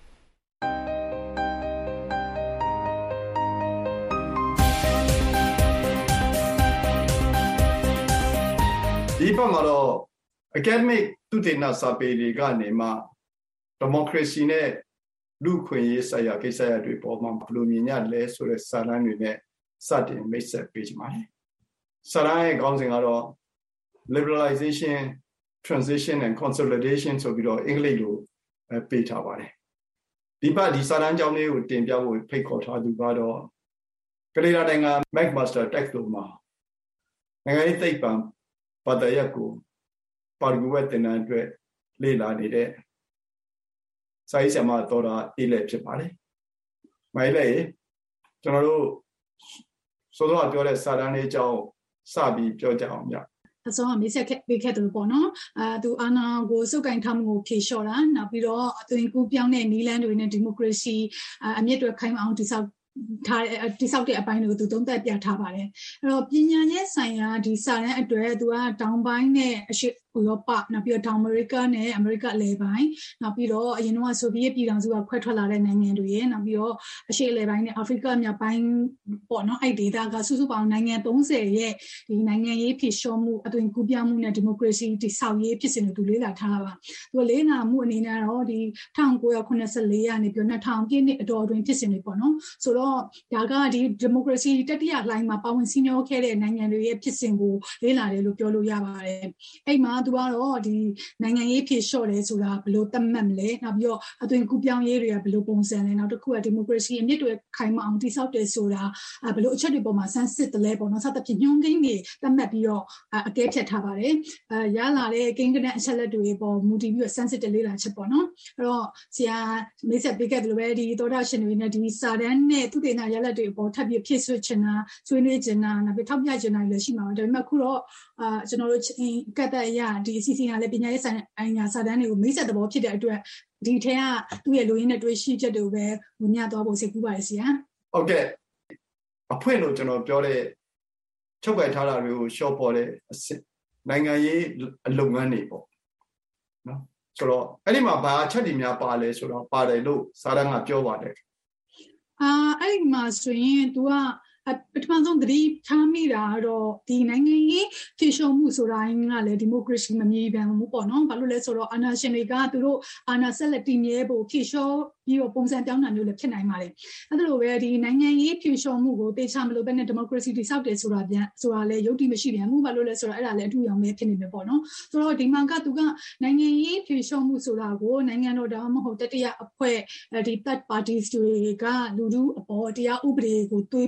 ဒီဘက်မှာတော့ academic သူတေသနစာပေတွေကနေမှ democracy နဲ့လူ့ခွင့်ရေးဆိုင်ရာကိစ္စရပ်တွေပေါ်မှာဘယ်လိုမြင်ရလဲဆိုတဲ့စာတမ်းတွေနဲ့စတင်မိတ်ဆက်ပေးကြပါမယ်။စာတမ်းရဲ့ခေါင်းစဉ်ကတော့ liberalization transition and consolidation ဆိုပြီးတော့အင်္ဂလိပ်လိုပေးထားပါတယ်။ဒီဘက်ဒီစာတမ်းကြောင်းလေးကိုတင်ပြဖို့ဖိတ်ခေါ်ထားသူကတော့ကနေဒါနိုင်ငံ McMaster တက္ကသိုလ်မှာနိုင်ငံရေးသိပ္ပံဘာသာရပ်ကိုပါရဂူဝဲတင်တဲ့အတွက်လေ့လာနေတဲ့စာရေးဆရာမတော်တာအေးလက်ဖြစ်ပါတယ်။မိုင်းလေကျွန်တော်တို့စောစောကပြောတဲ့စာတမ်းလေးအကြောင်းစပြီးပြောကြအောင်ဗျ။အစောကမေးဆက်ပေးခဲ့တယ်ပေါ့နော်။အဲသူအာဏာကိုစုပ်ကိုင်ထားမှုကိုဖြေလျှော့တာနောက်ပြီးတော့အသွင်ကူးပြောင်းတဲ့နီလန်းတွေနဲ့ဒီမိုကရေစီအမြင့်တွေခိုင်အောင်တည်ဆောက်ထားတိဆောက်တဲ့အပိုင်းတွေကိုသူသုံးသပ်ပြထားပါတယ်အဲ့တော့ပညာရေးဆိုင်ရာဒီစာတမ်းအတွက်သူကတောင်ပိုင်းနဲ့အရှေ့ဥရောပနောက်ပြီးတော့တောင်အမေရိကနဲ့အမေရိကအလယ်ပိုင်းနောက်ပြီးတော့အရင်ကဆိုဗီယက်ပြည်ထောင်စုကခွဲထွက်လာတဲ့နိုင်ငံတွေရဲ့နောက်ပြီးတော့အရှေ့အလယ်ပိုင်းနဲ့အာဖရိကမြောက်ပိုင်းပေါ့နော်အဲ့ဒေသကစုစုပေါင်းနိုင်ငံသုံးဆယ်ရဲ့ဒီနိုင်ငံရေးဖြည့်ရှော့မှုအသွင်ကူးပြောင်းမှုနဲ့ဒီမိုကရေစီတိဆောက်ရေးဖြစ်စဉ်တွေသူလေ့လာထားတာပါသူလေ့လာမှုအနေနဲ့တော့ဒီ၁၉၇၄ကနေပြီးတော့၂၀၀၀ပြည့်နှစ်အတော်အတွင်းဖြစ်စဉ်တွေပေါ့နော်ဆိုတော့ဒါကဒီဒီမိုကရေစီတတိယလှိုင်းမှာပါဝင်စီးမျောခဲ့တဲ့နိုင်ငံတွေရဲ့ဖြစ်စဉ်ကိုလေ့လာတယ်လို့ပြောလို့ရပါတယ်အဲ့မှာသူကတော့ဒီနိုင်ငံရေးဖြည့်လျှော့တယ်ဆိုတာဘယ်လိုသတ်မှတ်မလဲနောက်ပြီးတော့အသွင်ကူးပြောင်းရေးတွေကဘယ်လိုပုံစံလဲနောက်တစ်ခုကဒီမိုကရေစီအမြင့်တွေခိုင်မာအောင်တည်ဆောက်တယ်ဆိုတာဘယ်လိုအချက်တွေပေါ်မှာဆန်းစစ်တယ်လဲပေါ့နော်စသဖြင့်ညွှန်းကိန်းတွေသတ်မှတ်ပြီးတော့အကဲဖြတ်ထားပါတယ်အဲရလာတဲ့ကိန်းကနအချက်လက်တွေပေါ်မူတည်ပြီးတော့ဆန်းစစ်တယ်လေ့လာချက်ပေါ့နော်အဲ့တော့ဆရာမိတ်ဆက်ပေးခဲ့တယ်လို့ပဲဒီသောတာရှင်တွေနဲ့ဒီစာတမ်းနဲ့သူတေသနရလဒ်တွေပေါ်ထပ်ပြီးဖြည့်ဆွတ်ချင်တာဆွေးနွေးချင်တာနောက်ပြီးထောက်ပြချင်တာလည်းရှိမှာပါဒါပေမဲ့ခုတော့အာကျွန်တော်တို့ကတ်တဲ့အရာဒီအစီအစဉ်ကလည်းပညာရေးဆိုင်ရာစာတမ်းတွေကိုမိတ်ဆက်သဘောဖြစ်တဲ့အတွက်ဒီထဲကသူ့ရဲ့လူရင်းနဲ့တွေ့ရှိချက်တွေကိုပဲဝင်မြသွားဖို့စိတ်ကူးပါတယ်ဆရာဟုတ်ကဲ့အဖွင့်လို့ကျွန်တော်ပြောတဲ့ချုပ်ကိုင်ထားတာတွေကိုရှော့ပေါ်တဲ့အစစ်နိုင်ငံရေးအလုပ်ငန်းတွေပေါ့နော်ဆိုတော့အဲ့ဒီမှာဘာအချက်တွေများပါလဲဆိုတော့ပါတယ်လို့စာတမ်းကပြောပါတယ်အာအဲ့ဒီမှာဆိုရင် तू ကပထမဆုံးသတိထားမိတာတော့ဒီနိုင်ငံရေးဖြည့်ရှုံမှုဆိုတိုင်းကလည်းဒီမိုကရေစီမမြည်ပြန်ဘူးပေါ့နော်ဘာလို့လဲဆိုတော့အာဏာရှင်တွေကသူတို့အာဏာဆက်လက်တည်မြဲဖို့ဖြည့်ရှုံပြီးတော့ပုံစံပြောင်းတာမျိုးလည်းဖြစ်နိုင်ပါတယ်အဲ့ဒါလိုပဲဒီနိုင်ငံရေးဖြည့်ရှုံမှုကိုတေချာမလို့ပဲနဲ့ဒီမိုကရေစီတည်ဆောက်တယ်ဆိုတာပြန်ဆိုတာလည်းယုတ်တိမရှိပြန်ဘူးဘာလို့လဲဆိုတော့အဲ့ဒါလည်းအထူးအောင်ပဲဖြစ်နေမယ်ပေါ့နော်ဆိုတော့ဒီမှာကသူကနိုင်ငံရေးဖြည့်ရှုံမှုဆိုတာကိုနိုင်ငံတော်ဒါမှမဟုတ်တတိယအဖွဲ့ဒီ third parties တွေကလူလူအပေါ်တရားဥပဒေကိုတွေးဖြီးပြီး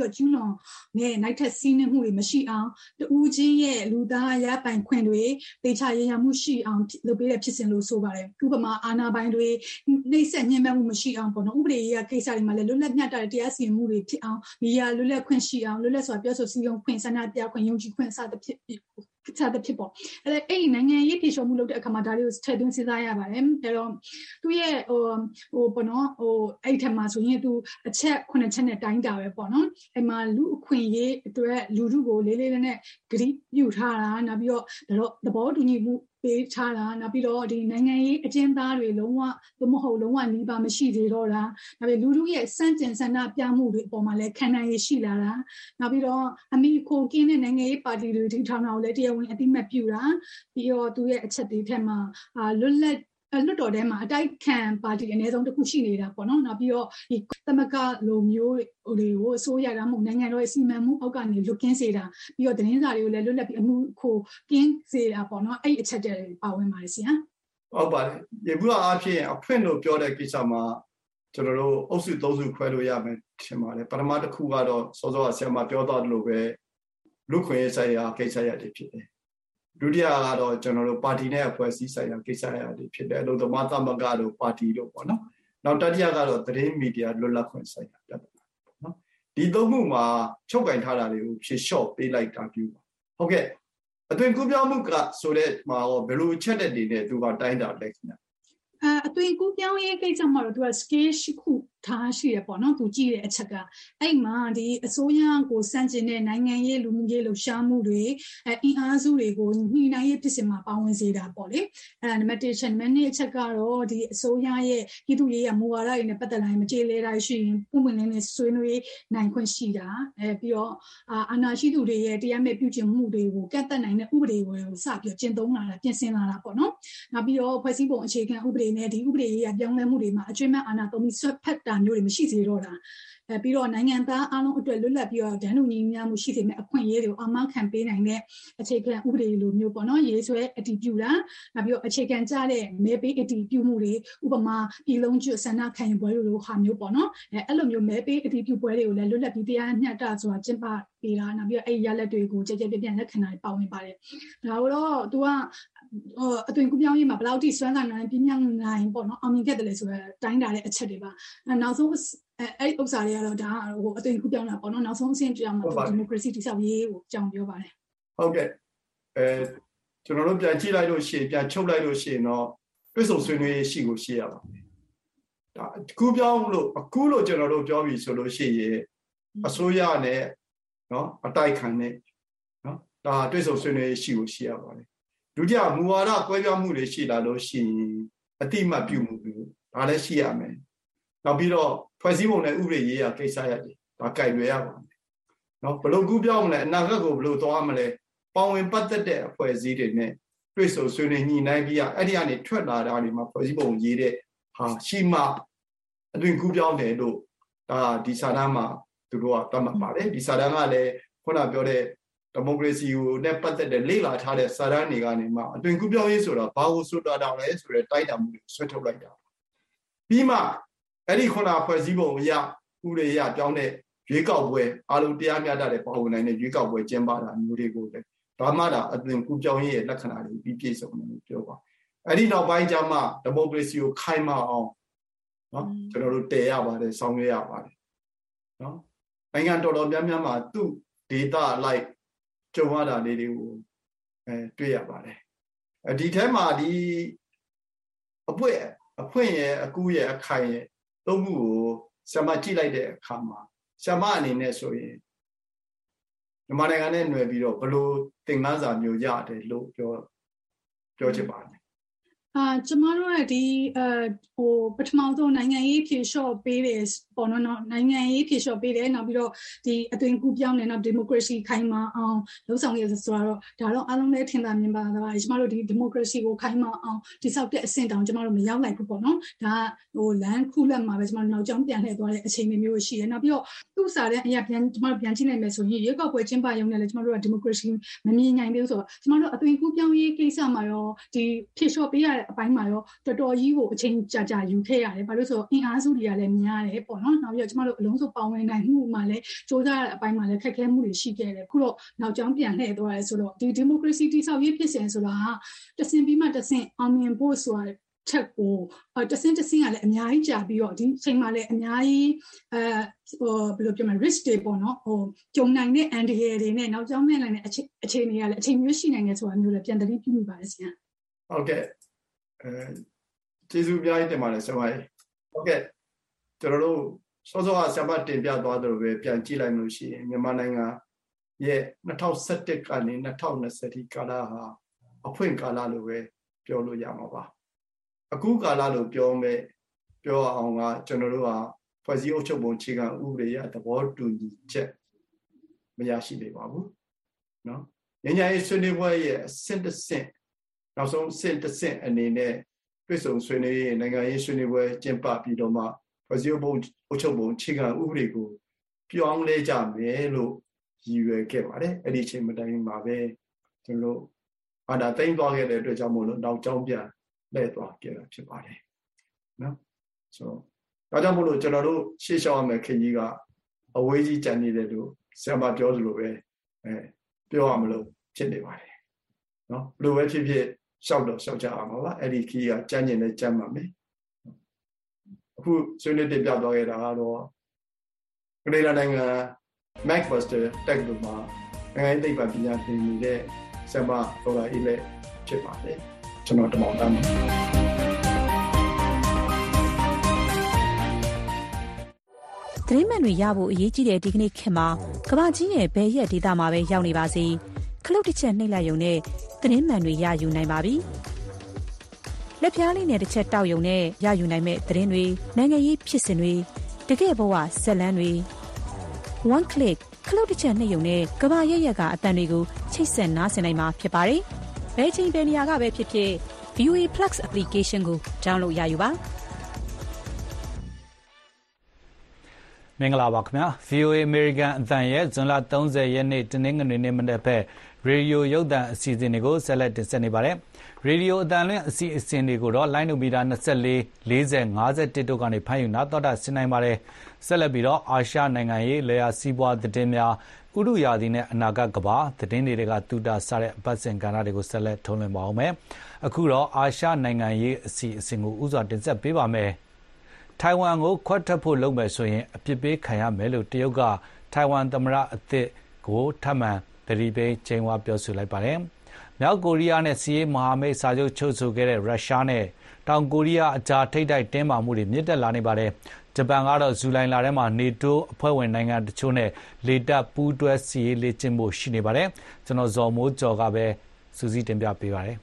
တော့ကျူးလွန်နဲ့နိုင်ထက်စီးနှင်းမှုတွေမရှိအောင်တူးချင်းရဲ့လူသားရပိုင်ခွင့်တွေတေချာရရမှုရှိအောင်လုပ်ပေးတဲ့ဖြစ်စဉ်လို့ဆိုပါတယ်ဥပမာအာဏာပိုင်တွေနှိမ့်ဆက်ညှဉ်းပန်းမှုမရှိအောင်ပေါ့နော်ဥပဒေရေးကိစ္စတွေမှာလည်းလွတ်လပ်မျှတတဲ့တရားစီရင်မှုတွေဖြစ်အောင်မီဒီယာလွတ်လပ်ခွင့်ရှိအောင်လွတ်လပ်စွာပြောဆိုစည်းရုံးခွင့်ဆန္ဒပြခွင့်ယုံကြည်ခွင့်စသဖြင့်စသဖြင့်ပေါ့အဲ့ဒါအဲ့ဒီနိုင်ငံရေးပြည်ချုပ်မှုလုပ်တဲ့အခါမှာဒါတွေကိုထည့်သွင်းစဉ်းစားရပါတယ်အဲ့တော့သူရဲ့ဟိုဟိုပေါ့နော်ဟိုအဲ့ထက်မှာဆိုရင်သူအချက်ခုနှစ်ချက်နဲ့တိုင်းတာပဲပေါ့နော်အဲ့မှာလူအခွင့်အရေးအတွက်လူထုကိုလေးလေးနဲ့ဂရုပြုထားတာနောက်ပြီးတော့သဘောတူညီမှုပေးထားတာနောက်ပြီးတော့ဒီနိုင်ငံရေးအကျဉ်းသားတွေလုံးဝသို့မဟုတ်လုံးဝနှီးပါမရှိသေးတော့တာနောက်ပြီးလူထုရဲ့စန့်ကျင်ဆန္ဒပြမှုတွေအပေါ်မှာလည်းခံနိုင်ရရှိလာတာနောက်ပြီးတော့အမိခိုကင်းတဲ့နိုင်ငံရေးပါတီတွေထူထောင်တာကိုလည်းတရားဝင်အသိမှတ်ပြုတာပြီးတော့သူရဲ့အချက်တွေထက်မှာလွတ်လပ်လွတ်တော်ထဲမှာအတိုက်ခံပါတီအနည်းဆုံးတစ်ခုရှိနေတာပေါ့နော်နောက်ပြီးတော့ဒီသမကလိုမျိုးဟိုတွေကိုအစိုးရတာမဟုတ်နိုင်ငံတော်ရဲ့စီမံမှုအောက်ကနေလွတ်ကင်းစေတာပြီးတော့သတင်းစာတွေကိုလည်းလွတ်လပ်ပြီးအမှုခိုကင်းစေတာပေါ့နော်အဲ့အချက်တွေပါဝင်ပါတယ်ဆရာဟုတ်ပါတယ်ဒီဘုရားအားဖြင့်အဖွင့်လို့ပြောတဲ့ကိစ္စမှာကျွန်တော်တို့အုပ်စုသုံးစုခွဲလို့ရမယ်ထင်ပါတယ်ပထမတစ်ခုကတော့စောစောဆရာမပြောသွားသလိုပဲလူခွင့်ရေးဆိုင်ရာကိစ္စရပ်တွေဖြစ်တယ်ဒုတိယကတော့ကျွန်တော်တို့ပါတီနဲ့အဖွဲ့အစည်းဆိုင်ရာကိစ္စရပ်တွေဖြစ်တယ်လို့သမားသမဂ္ဂတို့ပါတီတို့ပေါ့နော်နောက်တတိယကတော့သတင်းမီဒီယာလွတ်လပ်ခွင့်ဆိုင်ရာပြဿနာပေါ့နော်ဒီသုံးခုမှာချုပ်ကင်ထားတာတွေကိုဖြေလျှော့ပေးလိုက်တာပြုပါဟုတ်ကဲ့အသွင်ကူးပြောင်းမှုကဆိုတဲ့မှာတော့ဘယ်လိုချက်တဲ့တွေနဲ့သူကတိုင်းတာလဲခင်ဗျအဲအသွင်ကူးပြောင်းရေးကိစ္စမှာတော့သူက scale ရှိခုထားရှိရပေါ့နော်သူကြည့်တဲ့အချက်ကအဲ့မှာဒီအစိုးရကိုစန့်ကျင်တဲ့နိုင်ငံရေးလူမှုရေးလှုပ်ရှားမှုတွေအဲအင်အားစုတွေကိုညှိနှိုင်းရေးဖြစ်စဉ်မှာပါဝင်စေတာပေါ့လေအဲနံပါတ်တစ်ချက်နံပါတ်နှစ်အချက်ကတော့ဒီအစိုးရရဲ့ပြည်သူရေးရမူဝါဒတွေနဲ့ပတ်သက်လာရင်မကျေလည်တာရှိရင်ပုံမှန်လေးနဲ့ဆွေးနွေးနိုင်ခွင့်ရှိတာအဲပြီးတော့အာဏာရှိသူတွေရဲ့တရားမဲ့ပြုကျင့်မှုတွေကိုကန့်သတ်နိုင်တဲ့ဥပဒေကိုစပြီးကျင့်သုံးလာတာပြင်ဆင်လာတာပေါ့နော်နောက်ပြီးတော့ဖွဲ့စည်းပုံအခြေခံဥပဒေနဲ့ဒီဥပဒေရေးရပြောင်းလဲမှုတွေမှာအကျွမ်းမဲ့အာဏာသုံးပြီးဆွတ်ဖက်တာမျိုးတွေမရှိစေတော့တာအဲပြီးတော့နိုင်ငံသားအားလုံးအတွက်လွတ်လပ်ပြီးတော့ဒဏ်လူညီမျှမှုရှိစေမယ့်အခွင့်အရေးတွေကိုအမှန်ခံပေးနိုင်တဲ့အခြေခံဥပဒေလိုမျိုးပေါ့နော်ရေးဆွဲအတည်ပြုတာနောက်ပြီးတော့အခြေခံကျတဲ့မဲပေးအတည်ပြုမှုတွေဥပမာပြည်လုံးကျွတ်ဆန္ဒခံယူပွဲလိုဟာမျိုးပေါ့နော်အဲအဲ့လိုမျိုးမဲပေးအတည်ပြုပွဲတွေကိုလည်းလွတ်လပ်ပြီးတရားမျှတစွာကျင်းပပေးတာနောက်ပြီးတော့အဲ့ဒီရလဒ်တွေကိုကြည်ကြဲပြပြလက်ခံတာပါဝင်ပါတယ်ဒါတော့ तू ကဟိုအသွင်ကူးပြောင်းရေးမှာဘယ်လောက်ထိစွမ်းဆောင်နိုင်ပြင်းပြနိုင်ပေါ့နော်အောင်မြင်ခဲ့တယ်လေဆိုတော့တိုင်းတာတဲ့အချက်တွေပါနောက်ဆုံးအဲ့ဥစ္စာတွေကတော့ဒါဟိုအသွင်ကူးပြောင်းတာပေါ့နော်နောက်ဆုံးအဆင့်ကြောင်မှာဒီမိုကရေစီတည်ဆောက်ရေးကိုကြောင်ပြောပါတယ်ဟုတ်ကဲ့အဲကျွန်တော်တို့ပြန်ကြည့်လိုက်လို့ရှိရင်ပြန်ချုပ်လိုက်လို့ရှိရင်တော့တွစ်ဆုံဆွေးနွေးရှိကိုရှိရပါမယ်ဒါကူးပြောင်းလို့အခုလို့ကျွန်တော်တို့ပြောပြီးဆိုလို့ရှိရင်အစိုးရနဲ့နော်အတိုက်ခံနဲ့နော်ဒါတွစ်ဆုံဆွေးနွေးရှိကိုရှိရပါတယ်ဒုတိယမူဝါဒကွဲပြားမှုတွေရှိလာလို့ရှိရင်အတိမတ်ပြုမှုတွေဒါလည်းရှိရမယ်နောက်ပြီးတော့ဖွဲ့စည်းပုံနဲ့ဥပဒေရေးရာကိစ္စရပ်တွေဒါကြိုက်လွယ်ရပါမယ်နော်ဘယ်လိုကူးပြောင်းမလဲအနာဂတ်ကိုဘယ်လိုသွားမလဲပေါဝင်ပတ်သက်တဲ့အဖွဲ့အစည်းတွေနဲ့တွေ့ဆုံဆွေးနွေးညှိနှိုင်းပြီးအဲ့ဒီကနေထွက်လာတာတွေမှာဖွဲ့စည်းပုံရေးတဲ့ဟာရှိမှအသွင်ကူးပြောင်းတယ်လို့ဒါဒီစာတမ်းမှာသူတို့ကသတ်မှတ်ပါတယ်ဒီစာတမ်းကလည်းခုနပြောတဲ့ဒီမိုကရေစီကိုနဲ့ပတ်သက်တဲ့လေ့လာထားတဲ့စာတမ်းတွေကနေမှအသွင်ကူးပြောင်းရေးဆိုတာဘာကိုဆိုတာတောင်လဲဆိုတဲ့တိုက်တာမှုတွေဆွဲထုတ်လိုက်တာပြီးမှအဲ့ဒီခုနဖွဲ့စည်းပုံအရဥပဒေအရပြောင်းတဲ့ရွေးကောက်ပွဲအားလုံးတရားမျှတတဲ့ပါဝင်နိုင်တဲ့ရွေးကောက်ပွဲကျင်းပတာမျိုးတွေကိုလည်းဒါမှဒါအသွင်ကူးပြောင်းရေးရဲ့လက္ခဏာတွေပြီးပြည့်စုံတယ်လို့ပြောပါအဲ့ဒီနောက်ပိုင်းကျမှဒီမိုကရေစီကိုခိုင်မာအောင်နော်ကျွန်တော်တို့တည်ရပါတယ်ဆောင်ရွက်ရပါတယ်နော်နိုင်ငံတော်တော်များများမှာသူ့ data လိုက်ကြုံရတာလေးတွေကိုအဲတွေ့ရပါတယ်အဲဒီထဲမှာဒီအပွင့်အဖွင့်ရဲ့အကူးရဲ့အခိုင်ရဲ့သုံးခုကိုဆရာမကြည့်လိုက်တဲ့အခါမှာဆရာမအနေနဲ့ဆိုရင်မြန်မာနိုင်ငံနဲ့ຫນွယ်ပြီးတော့ဘလို့သင်ခန်းစာမျိုးရတယ်လို့ပြောပြောချင်ပါတယ်အာကျမတို့ကဒီအဟိုပထမဆုံးနိုင်ငံရေးဖြေလျှော့ပေးတယ်ပေါ့နော်နိုင်ငံရေးဖြေလျှော့ပေးတယ်နောက်ပြီးတော့ဒီအသွင်ကူးပြောင်းတယ်နောက်ဒီမိုကရေစီခိုင်မာအောင်လှုံ့ဆော်ရဆိုတော့ဒါတော့အားလုံးလည်းထင်သာမြင်ပါတာပါကျမတို့ဒီဒီမိုကရေစီကိုခိုင်မာအောင်တိဆောက်တဲ့အဆင့်တောင်ကျမတို့မရောက်နိုင်ဘူးပေါ့နော်ဒါဟိုလမ်းခုလက်မှာပဲကျမတို့နောက်ကျောင်းပြန်လှည့်သွားတဲ့အချိန်မျိုးရှိတယ်နောက်ပြီးတော့သူ့စာတဲ့အရာပြန်ကျမတို့ပြန်ကြည့်နိုင်မယ်ဆိုရင်ရွေးကောက်ပွဲကျင်းပရုံနဲ့လည်းကျမတို့ကဒီမိုကရေစီမမြင်နိုင်သေးဘူးဆိုတော့ကျမတို့အသွင်ကူးပြောင်းရေးကိစ္စမှာရောဒီဖြေလျှော့ပေးရတဲ့အပိုင်းမှာရောတော်တော်ကြီးကိုအချိန်ကြာကြာယူခဲ့ရတယ်ဘာလို့ဆိုတော့အင်အားစုတွေကလည်းများတယ်ပေါ့နော်နောက်ပြီးတော့ကျမတို့အလုံးစုံပါဝင်နိုင်မှုမှာလည်းစ조사ရတဲ့အပိုင်းမှာလည်းခက်ခဲမှုတွေရှိခဲ့တယ်ခုတော့နောက်ကျောင်းပြန်လှည့်သွားရဲဆိုတော့ဒီ democracy တိဆောက်ရေးဖြစ်စဉ်ဆိုတာတဆင်ပြီးမှတဆင်အောင်မြင်ဖို့ဆိုတာချက်ကိုတဆင်တဆင်ကလည်းအများကြီးကြာပြီးတော့ဒီချိန်မှာလည်းအများကြီးအဲဟိုဘယ်လိုပြောမလဲ risk တွေပေါ့နော်ဟိုကြုံနိုင်တဲ့အန်ဒီရဲတွေနဲ့နောက်ကျောင်းပြန်နိုင်တဲ့အခြေအနေကလည်းအချိန်မျိုးရှိနိုင်တယ်ဆိုတာမျိုးလည်းပြန်သတိပြုမိပါတယ်ဆရာဟုတ်ကဲ့အဲကျေးဇူးများကြီးတင်ပါတယ်ဆရာမကြီးဟုတ်ကဲ့ကျွန်တော်တို့စောစောကဆရာမတင်ပြသွားတယ်လို့ပဲပြန်ကြည့်လိုက်လို့ရှိရင်မြန်မာနိုင်ငံရဲ့၂၀၁၁ကနေ၂၀၂၀ဒီကာလဟာအဖွင့်ကာလလို့ပဲပြောလို့ရမှာပါအခုကာလလို့ပြောမယ်ပြောအောင်ကကျွန်တော်တို့ကဖွဲ့စည်းအုပ်ချုပ်ပုံအခြေခံဥပဒေရသဘောတူညီချက်မရရှိသေးပါဘူးเนาะညဉ့်ညရေးဆွေးနွေးပွဲရဲ့အဆင့်တစ်ဆင့်နောက်ဆုံးဆင့်တစ်ဆင့်အနေနဲ့တွေ့ဆုံဆွေးနွေးရေးနိုင်ငံရေးဆွေးနွေးပွဲကျင်းပပြီးတော့မှဖွဲ့စည်းပုံအုပ်ချုပ်ပုံအခြေခံဥပဒေကိုပြောင်းလဲကြမယ်လို့ရည်ရွယ်ခဲ့ပါတယ်အဲ့ဒီအချိန်မတိုင်မှာပဲကျွန်တော်တို့အာဏာသိမ်းသွားခဲ့တဲ့အတွက်ကြောင့်မို့လို့နောက်ကျောင်းပြန်လဲသွားခဲ့တာဖြစ်ပါတယ်နော်ဆိုတော့ဒါကြောင့်မို့လို့ကျွန်တော်တို့ရှေ့လျှောက်ရမယ့်ခရီးကအဝေးကြီးကြံနေတယ်လို့ဆရာမပြောသလိုပဲအဲပြောရမလို့ဖြစ်နေပါတယ်နော်ဘယ်လိုပဲဖြစ်ဖြစ်ရှောက်တော့ရှောက်ကြအောင်ပါအဲ့ဒီခရီးကကြံ့ကျင်နဲ့ကြံ့ပါမယ်အခုဆွေးနွေးတင်ပြသွားခဲ့တာကတော့ကနေဒါနိုင်ငံ McMaster Tech တို့မှာနိုင်ငံရေးသိပ္ပံပညာသင်နေတဲ့ဆရာမဒေါ်လာအေးလက်ဖြစ်ပါတယ်ကျွန်တော်တမောင်တန်းသတင်းမှန်တွေရဖို့အရေးကြီးတဲ့ဒီကနေ့ခေတ်မှာကမ္ဘာကြီးရဲ့ဘယ်ရက်ဒေသမှာပဲရောက်နေပါစေခလုတ်တစ်ချက်နှိပ်လိုက်ရုံနဲ့သတင်းမှန်တွေရယူနိုင်ပါပြီလက်ပြားလေးနဲ့တစ်ချက်တောက်ရုံနဲ့ရယူနိုင်မဲ့သတင်းတွေနိုင်ငံရေးဖြစ်စဉ်တွေတကယ့်ဘဝဇာတ်လမ်းတွေ one click ခလုတ်တစ်ချက်နှိပ်ရုံနဲ့ကမ္ဘာရဲ့ရက်ကအတန်တွေကိုချိတ်ဆက်နားဆင်နိုင်မှာဖြစ်ပါတယ်ဘယ်ချိန်ဘယ်နေရာကပဲဖြစ်ဖြစ် ဗီအိုအေ Plus application ကို download ရယူပါမင်္ဂလာပါခင်ဗျာ ဗီအိုအေ American အသံရဲ့ဇွန်လ၃၀ရက်နေ့တနင်္ဂနွေနေ့မနေ့ဘက်ရေဒီယိုရုပ်သံအစီအစဉ်တွေကိုဆက်လက်တင်ဆက်နေပါတယ်ရေဒီယိုအသံလွှင့်အစီအစဉ်တွေကိုတော့လိုင်းနိုမီတာ၂၄ ၄၀ ၅၁တို့ကနေဖမ်းယူနာတော်တာဆင်နိုင်ပါတယ်ဆက်လက်ပြီးတော့အာရှနိုင်ငံရေးလေယာစီးပွားသတင်းများဥတုရာသီနဲ့အနာဂတ်ကဘာသတင်းတွေကတူတာစတဲ့အပတ်စဉ်ကဏ္ဍတွေကိုဆက်လက်ထုတ်လွှင့်ပါအောင်မယ်အခုတော့အာရှနိုင်ငံရေးအစီအစဉ်ကိုဥစွာတင်ဆက်ပေးပါမယ်ထိုင်ဝမ်ကိုခွဲထွက်ဖို့လုပ်မယ်ဆိုရင်အပြစ်ပေးခံရမယ်လို့တရုတ်ကထိုင်ဝမ်သမ္မတအသစ်ကိုထပ်မံသတိပေးချိန်ဝါပြောဆိုလိုက်ပါတယ်။မြောက်ကိုရီးယားနဲ့စီးရေးမဟာမိတ်စာချုပ်ချုပ်ဆိုခဲ့တဲ့ရုရှားနဲ့တောင်ကိုရီးယားအကြားထိပ်တိုက်တင်းမာမှုတွေမြင့်တက်လာနေပါတယ်။ဂျပန်ကတော့ဇူလိုင်လထဲမှာနေတိုးအဖွဲ့ဝင်နိုင်ငံတချို့နဲ့လေတပ်ပူးတွဲစီးရေးလေ့ကျင့်ဖို့ရှိနေပါတယ်။ကျွန်တော်ဇော်မိုးကျော်ကပဲစူးစီးတင်ပြပေးပါမယ်။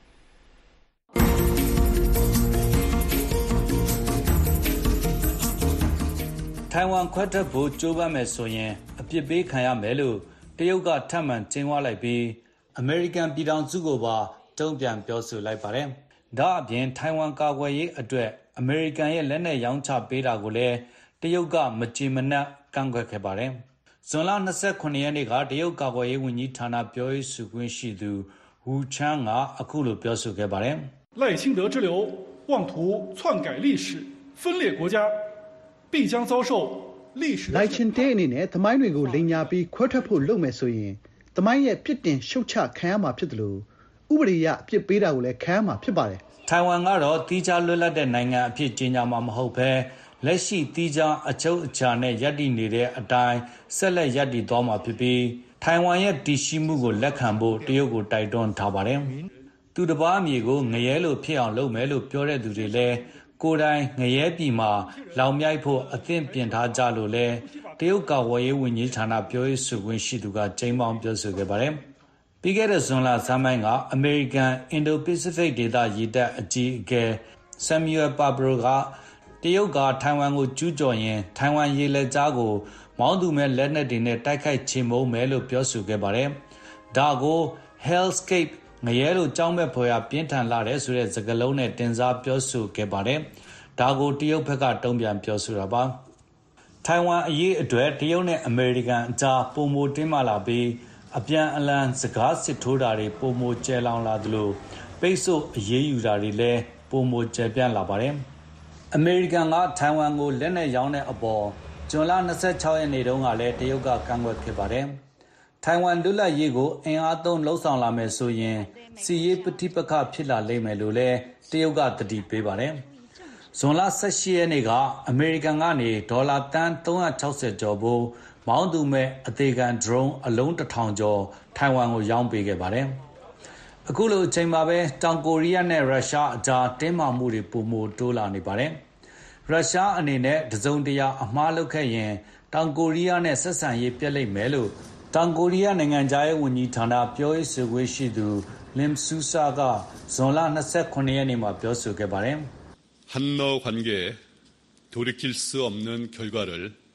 ထိုင်ဝမ်ခွဲထွက်ဖို့ကြိုးပမ်းမယ်ဆိုရင်အပြစ်ပေးခံရမယ်လို့တရုတ်ကထပ်မံကျင်းဝလိုက်ပြီးအမေရိကန်ပြည်ထောင်စုကိုပါတုံ့ပြန်ပြောဆိုလိုက်ပါတယ်။ဒါအပြင်ထိုင်ဝမ်ကာကွယ်ရေးအတွက်အမေရိကန်ရဲ့လက်နက်ရောင်းချပေးတာကိုလည်းတရုတ်ကမကြည်မနပ်ကန့်ကွက်ခဲ့ပါတယ်။ဇွန်လ၂၇ရက်နေ့ကတရုတ်ကာကွယ်ရေးဝန်ကြီးဌာနပြောရေးဆိုခွင့်ရှိသူဝူချန်းကအခုလိုပြောဆိုခဲ့ပါတယ်။赖清德之流妄图篡改历史分裂国家必将遭受လိုက်ချင်းတဲအနေနဲ့သမိုင်းတွေကိုလိမ်ညာပြီးခွဲထွက်ဖို့လုပ်မယ်ဆိုရင်သမိုင်းရဲ့ပြစ်တင်ရှုတ်ချခံရမှာဖြစ်တယ်လို့ဥပဒေရအပြစ်ပေးတာကိုလည်းခံရမှာဖြစ်ပါတယ်။ထိုင်ဝမ်ကတော့တီးခြားလွတ်လပ်တဲ့နိုင်ငံအဖြစ်ကြေညာမှာမဟုတ်ဘဲလက်ရှိတီးခြားအချုပ်အခြာနဲ့ရပ်တည်နေတဲ့အတိုင်းဆက်လက်ရပ်တည်သွားမှာဖြစ်ပြီးထိုင်ဝမ်ရဲ့တည်ရှိမှုကိုလက်ခံဖို့တရုတ်ကိုတိုက်တွန်းထားပါတယ်။သူတစ်ပါးအမည်ကိုငရဲလို့ဖြစ်အောင်လုပ်မယ်လို့ပြောတဲ့သူတွေလည်းကိုယ်တိုင်ငရဲပြည်မှာလောင်မြိုက်ဖို့အသင့်ပြင်ထားကြလို့လဲတရုတ်ကာကွယ်ရေးဝန်ကြီးဌာနပြောရေးဆိုခွင့်ရှိသူကကျိန်းပေါင်းပြောဆိုခဲ့ပါတယ်။ပြီးခဲ့တဲ့ဇွန်လဆန်းပိုင်းကအမေရိကန်အင်ဒိုပစိဖိတ်ဒေသရေတပ်အကြီးအကဲဆမ်မြူအယ်ပါဘရိုကတရုတ်ကထိုင်ဝမ်ကိုကျူးကျော်ရင်ထိုင်ဝမ်ရေလက်ကြားကိုမောင်းသူမဲ့လက်နက်တွေနဲ့တိုက်ခိုက်ချေမှုန်းမယ်လို့ပြောဆိုခဲ့ပါတယ်။ဒါကို Hellscapeငရဲလို့ကြောင်းမဲ့ဖွယ်ရပြင်းထန်လာတဲ့ဆိုတဲ့စကားလုံးနဲ့တင်စားပြောဆိုခဲ့ပါတယ်။ဒါကိုတရုတ်ဘက်ကတုံ့ပြန်ပြောဆိုတာပါ။ထိုင်ဝမ်အရေးအတွက်တရုတ်နဲ့အမေရိကန်အကြားပုံမတင်းမာလာပြီးအပြန်အလှန်စကားစစ်ထိုးတာတွေပုံမကျဲလောင်လာသလိုပိတ်ဆို့အရေးယူတာတွေလည်းပိုမိုကျယ်ပြန့်လာပါတယ်။အမေရိကန်ကထိုင်ဝမ်ကိုလက်နက်ရောင်းတဲ့အပေါ်ဇွန်လ၂၆ရက်နေ့တုန်းကလည်းတရုတ်ကကန့်ကွက်ခဲ့ပါတယ်။ထိုင်ဝမ်လွတ်လပ်ရေးကိုအင်အားသုံးလှုံ့ဆော်လာမယ်ဆိုရင်စစ်ရေးပဋိပက္ခဖြစ်လာလိမ့်မယ်လို့လည်းတရုတ်ကသတိပေးပါတယ်။ဇွန်လ၁၈ရက်နေ့ကအမေရိကန်ကနေဒေါ်လာသန်း၃၆၀ကျော်ဖို့မောင်းသူမဲ့အသေးခံဒရုန်းအလုံးတစ်ထောင်ကျော်ထိုင်ဝမ်ကိုရောင်းပေးခဲ့ပါတယ်။အခုလိုအချိန်မှာပဲတောင်ကိုရီးယားနဲ့ရုရှားအကြားတင်းမာမှုတွေပိုမိုတိုးလာနေပါတယ်။ရုရှားအနေနဲ့တစုံတရာအမှားလုပ်ခဲ့ရင်တောင်ကိုရီးယားနဲ့ဆက်ဆံရေးပြတ်လိမ့်မယ်လို့တောင်ကိုရီးယားနိုင်ငံသားရေးဝန်ကြီးဌာနပြောရေးဆိုခွင့်ရှိသူလင်ဆူဆာကဇွန်လ၂၉ရက်နေ့မှာပြောဆိုခဲ့ပါတယ်။한러 관계에 돌이킬 수 없는 결과를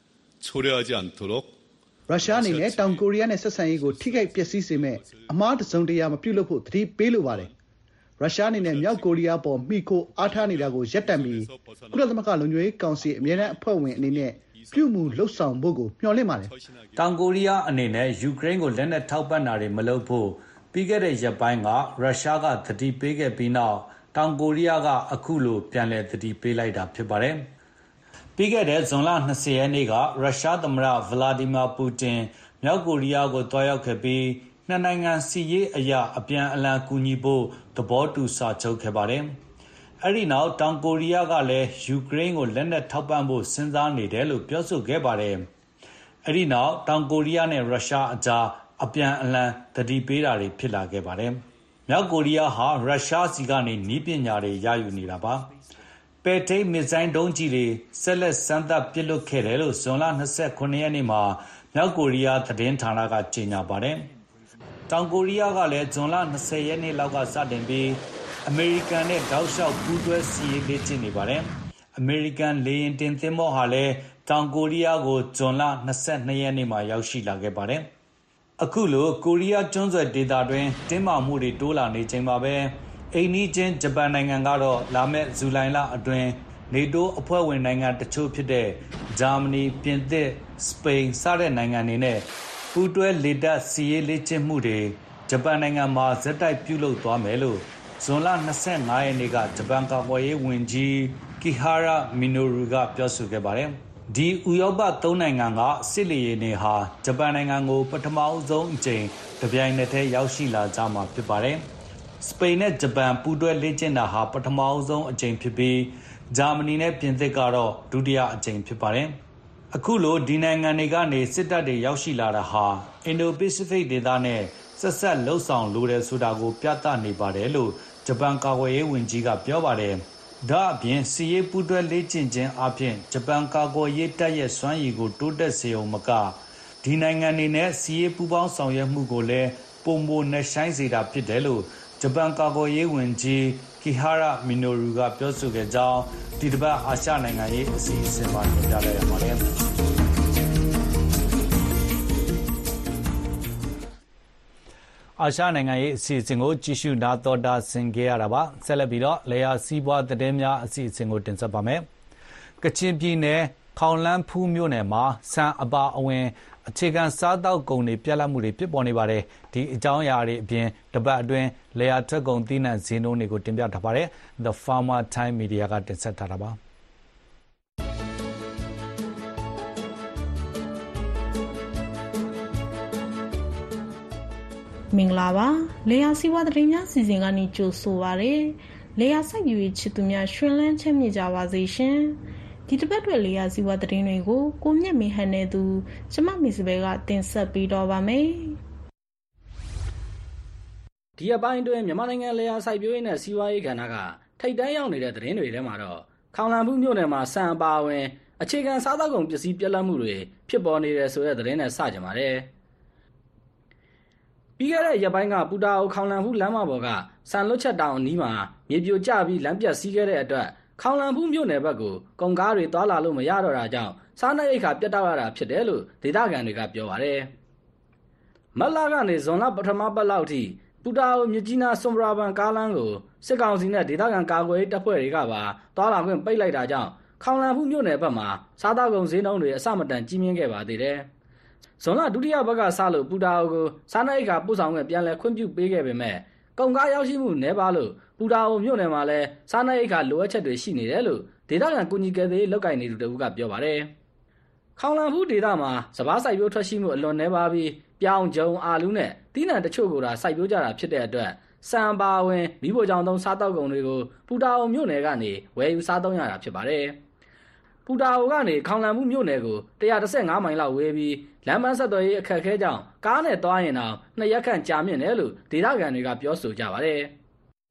초래하지 않도록 ရုရှားအနေနဲ့တောင်ကိုရီးယားနဲ့ဆက်ဆံရေးကိုထိခိုက်ပျက်စီးစေမဲ့အမှားတစုံတရာမပြုလုပ်ဖို့သတိပေးလိုပါတယ်။ရုရှားအနေနဲ့မြောက်ကိုရီးယားပေါ်မိခိုအားထားနေတာကိုရပ်တန့်ပြီးကုလသမဂ္ဂလုံခြုံရေးကောင်စီအမြဲတမ်းအဖွဲ့ဝင်အနေနဲ့ပြုမှုလှုပ်ဆောင်ဖို့ကိုမျှော်လင့်ပါတယ်။တောင်ကိုရီးယားအနေနဲ့ယူကရိန်းကိုလက်နက်ထောက်ပံ့တာတွေမလုပ်ဖို့ပြီးခဲ့တဲ့ရက်ပိုင်းကရုရှားကသတိပေးခဲ့ပြီးနောက်တောင်ကိုရီးယားကအခုလိုပြန်လည်သတိပေးလိုက်တာဖြစ်ပါတယ်။ပြီးခဲ့တဲ့ဇွန်လ၂၀ရက်နေ့ကရုရှားသမ္မတဗလာဒီမာပူတင်မြောက်ကိုရီးယားကိုတွားရောက်ခဲ့ပြီးနှစ်နိုင်ငံစစ်ရေးအရာအပြန်အလှန်ကူညီဖို့သဘောတူစာချုပ်ခဲ့ပါတယ်။အဲဒီနောက်တောင်ကိုရီးယားကလည်းယူကရိန်းကိုလက်နက်ထောက်ပံ့ဖို့စဉ်းစားနေတယ်လို့ပြောဆိုခဲ့ပါတယ်။အဲဒီနောက်တောင်ကိုရီးယားနဲ့ရုရှားအကြားအပြန်အလှန်သတိပေးတာတွေဖြစ်လာခဲ့ပါတယ်။မြောက်ကိုရီးယားဟာရုရှားစီကနေနည်းပညာတွေရယူနေတာပါ။ပဲထိတ်မစ်ဇိုင်းဒုံးကြီးတွေဆက်လက်စမ်းသပ်ပစ်လွှတ်ခဲ့တယ်လို့ဇွန်လ၂၉ရက်နေ့မှာမြောက်ကိုရီးယားသတင်းဌာနကကြေညာပါတယ်။တောင်ကိုရီးယားကလည်းဇွန်လ၂၀ရက်နေ့လောက်ကစတင်ပြီးအမေရိကန်နဲ့တောက်လျှောက်ပူးတွဲစစ်ရေးလေ့ကျင့်နေပါတယ်။အမေရိကန်လေယာဉ်တင်သင်္ဘောဟာလည်းတောင်ကိုရီးယားကိုဇွန်လ၂၂ရက်နေ့မှာရောက်ရှိလာခဲ့ပါတယ်။အခုလိုကိုရီးယားကျွန်းဆွယ်ဒေသတွင်းတင်းမာမှုတွေတိုးလာနေချိန်မှာပဲအိမ်နီးချင်းဂျပန်နိုင်ငံကတော့လာမယ့်ဇူလိုင်လအတွင်းနေတိုးအဖွဲ့ဝင်နိုင်ငံတချို့ဖြစ်တဲ့ဂျာမနီ၊ပြင်သစ်၊စပိန်စတဲ့နိုင်ငံတွေနဲ့ပူးတွဲလေတပ်စစ်ရေးလေ့ကျင့်မှုတွေဂျပန်နိုင်ငံမှာဆက်တိုက်ပြုလုပ်သွားမယ်လို့ဇွန်လ၂၅ရက်နေ့ကဂျပန်ကာကွယ်ရေးဝန်ကြီးကီဟာရာမီနိုရူကပြောဆိုခဲ့ပါတယ်။ဒီဥရောပသုံးနိုင်ငံကစစ်လေယာဉ်တွေဟာဂျပန်နိုင်ငံကိုပထမအဆုံးအကြိမ်တပြိုင်နက်တည်းရောက်ရှိလာကြမှာဖြစ်ပါတယ်။စပိန်နဲ့ဂျပန်ပူးတွဲလေ့ကျင့်တာဟာပထမအဆုံးအကြိမ်ဖြစ်ပြီးဂျာမနီနဲ့ပြင်သစ်ကတော့ဒုတိယအကြိမ်ဖြစ်ပါတယ်။အခုလိုဒီနိုင်ငံတွေကနေစစ်တပ်တွေရောက်ရှိလာတာဟာအင်ဒိုပစိဖိတ်ဒေသနဲ့ဆက်ဆက်လှုပ်ဆောင်လိုတယ်ဆိုတာကိုပြသနေပါတယ်လို့ဂျပန်ကာကွယ်ရေးဝန်ကြီးကပြောပါတယ်။ဒါအပြင်စီရေးပူးတွဲလေ့ကျင့်ခြင်းအပြင်ဂျပန်ကာကွယ်ရေးတပ်ရဲ့စွမ်းရည်ကိုတိုးတက်စေအောင်မကဒီနိုင်ငံတွေနဲ့စီရေးပူးပေါင်းဆောင်ရွက်မှုကိုလည်းပုံမိုနှဆိုင်စေတာဖြစ်တယ်လို့ဂျပန်ကာကွယ်ရေးဝန်ကြီးကီဟာရာမီနိုရူကပြောဆိုခဲ့ကြောင်းဒီတစ်ပတ်အာရှနိုင်ငံရေးအစီအစဉ်မှာတင်ပြလိုက်ရပါတယ်။အာရှနိုင်ငံရေးအစီအစဉ်ကိုကြည့်ရှုနားတော်တာဆင်ကြရတာပါ။ဆက်လက်ပြီးတော့လေယာစီးပွားသတင်းများအစီအစဉ်ကိုတင်ဆက်ပါမယ်။ကချင်ပြည်နယ်ခေါင်လန်းဖူးမြို့နယ်မှာဆန်အပါအဝင်အခြေခံစားတောက်ကုန်တွေပြက်လက်မှုတွေဖြစ်ပေါ်နေပါတယ်။ဒီအကြောင်းအရာတွေအပြင်တပတ်အတွင်းလေယာထွက်ကုန်သီးနှံဈေးနှုန်းတွေကိုတင်ပြထားပါတယ်။ The Farmer Time Media ကတင်ဆက်ထားတာပါ။မင်္ဂလာပါလေယာစီးပွားသတင်းများစီစဉ်ကနေကြိုဆိုပါရစေလေယာစိုက်ယူရေးချစ်သူများရှင်လန်းချမ်းမြေ့ကြပါစေရှင်ဒီတစ်ပတ်တွေလေယာစီးပွားသတင်းတွေကိုကိုမြတ်မင်းဟန်နဲ့သူကျမမီစပယ်ကတင်ဆက်ပေးတော့ပါမယ်ဒီအပိုင်းတွင်မြန်မာနိုင်ငံလေယာစိုက်ပျိုးရေးနဲ့စီးပွားရေးကဏ္ဍကထိပ်တန်းရောက်နေတဲ့သတင်းတွေထဲမှာတော့ခေါင်လန်ဖူးမြို့နယ်မှာစံအပါအဝင်အခြေခံစားသောက်ကုန်ပစ္စည်းပြက်လက်မှုတွေဖြစ်ပေါ်နေတယ်ဆိုတဲ့သတင်းနဲ့စကြပါတယ်ပြီးခဲ့တဲ့ရက်ပိုင်းကပူတာအိုခေါင်လန်ဖူးလမ်းမပေါ်ကစံလွတ်ချက်တောင်အနီးမှာမြေပြိုကျပြီးလမ်းပြတ်စီးခဲ့တဲ့အတွက်ခေါင်လန်ဖူးမြို့နယ်ဘက်ကိုကုန်ကားတွေသွားလာလို့မရတော့တာကြောင့်စားနပ်ရိက္ခာပြတ်တောက်ရတာဖြစ်တယ်လို့ဒေသခံတွေကပြောပါတယ်မတ်လကနေဇွန်လပထမပတ်လောက်ထိပူတာအိုမြကြီးနားစွန်ဘရာဘန်ကားလမ်းကိုစစ်ကောင်စီနဲ့ဒေသခံကာကွယ်ရေးတပ်ဖွဲ့တွေကပါသွားလာခွင့်ပိတ်လိုက်တာကြောင့်ခေါင်လန်ဖူးမြို့နယ်ဘက်မှာစားတောက်ကုန်ဈေးနှုန်းတွေအဆမတန်ကြီးမြင့်ခဲ့ပါသေးတယ်ဇွန်လဒုတိယဘက်ကစလို့ပူတာအိုကိုစားနပ်ရိက္ခာပို့ဆောင်ခွင့်ပြန်လည်ခွင့်ပြုပေးခဲ့ပေမဲ့ကုန်ကားရောက်ရှိမှုနည်းပါးလို့ပူတာအိုမြို့နယ်မှာလည်းစားနပ်ရိက္ခာလိုအပ်ချက်တွေရှိနေတယ်လို့ဒေသခံကူညီကယ်ဆယ်ရေးလုပ်ကိုင်နေသူတဦးကပြောပါတယ်။ခေါင်လန်ဖူးဒေသမှာစပါးစိုက်ပျိုးထွက်ရှိမှုအလွန်နည်းပါးပြီးပြောင်းဂျုံအာလူးနဲ့တီးနှံတချို့ကိုသာစိုက်ပျိုးကြတာဖြစ်တဲ့အတွက်စံပါဝင်မိဖို့ကြောင့်သုံးစားတောက်ကုန်တွေကိုပူတာအိုမြို့နယ်ကနေဝယ်ယူစားသုံးရတာဖြစ်ပါတယ်။ပူတာအိုကနေခေါင်လန်ဖူးမြို့နယ်ကိုone hundred thirty-fiveမိုင်လောက်ဝေးပြီးလမ်းပန်းဆက်သွယ်ရေးအခက်အခဲကြောင့်ကားနဲ့သွားရင်တော့နှစ်ရက်ခန့်ကြာမြင့်တယ်လို့ဒေသခံတွေကပြောဆိုကြပါတယ်။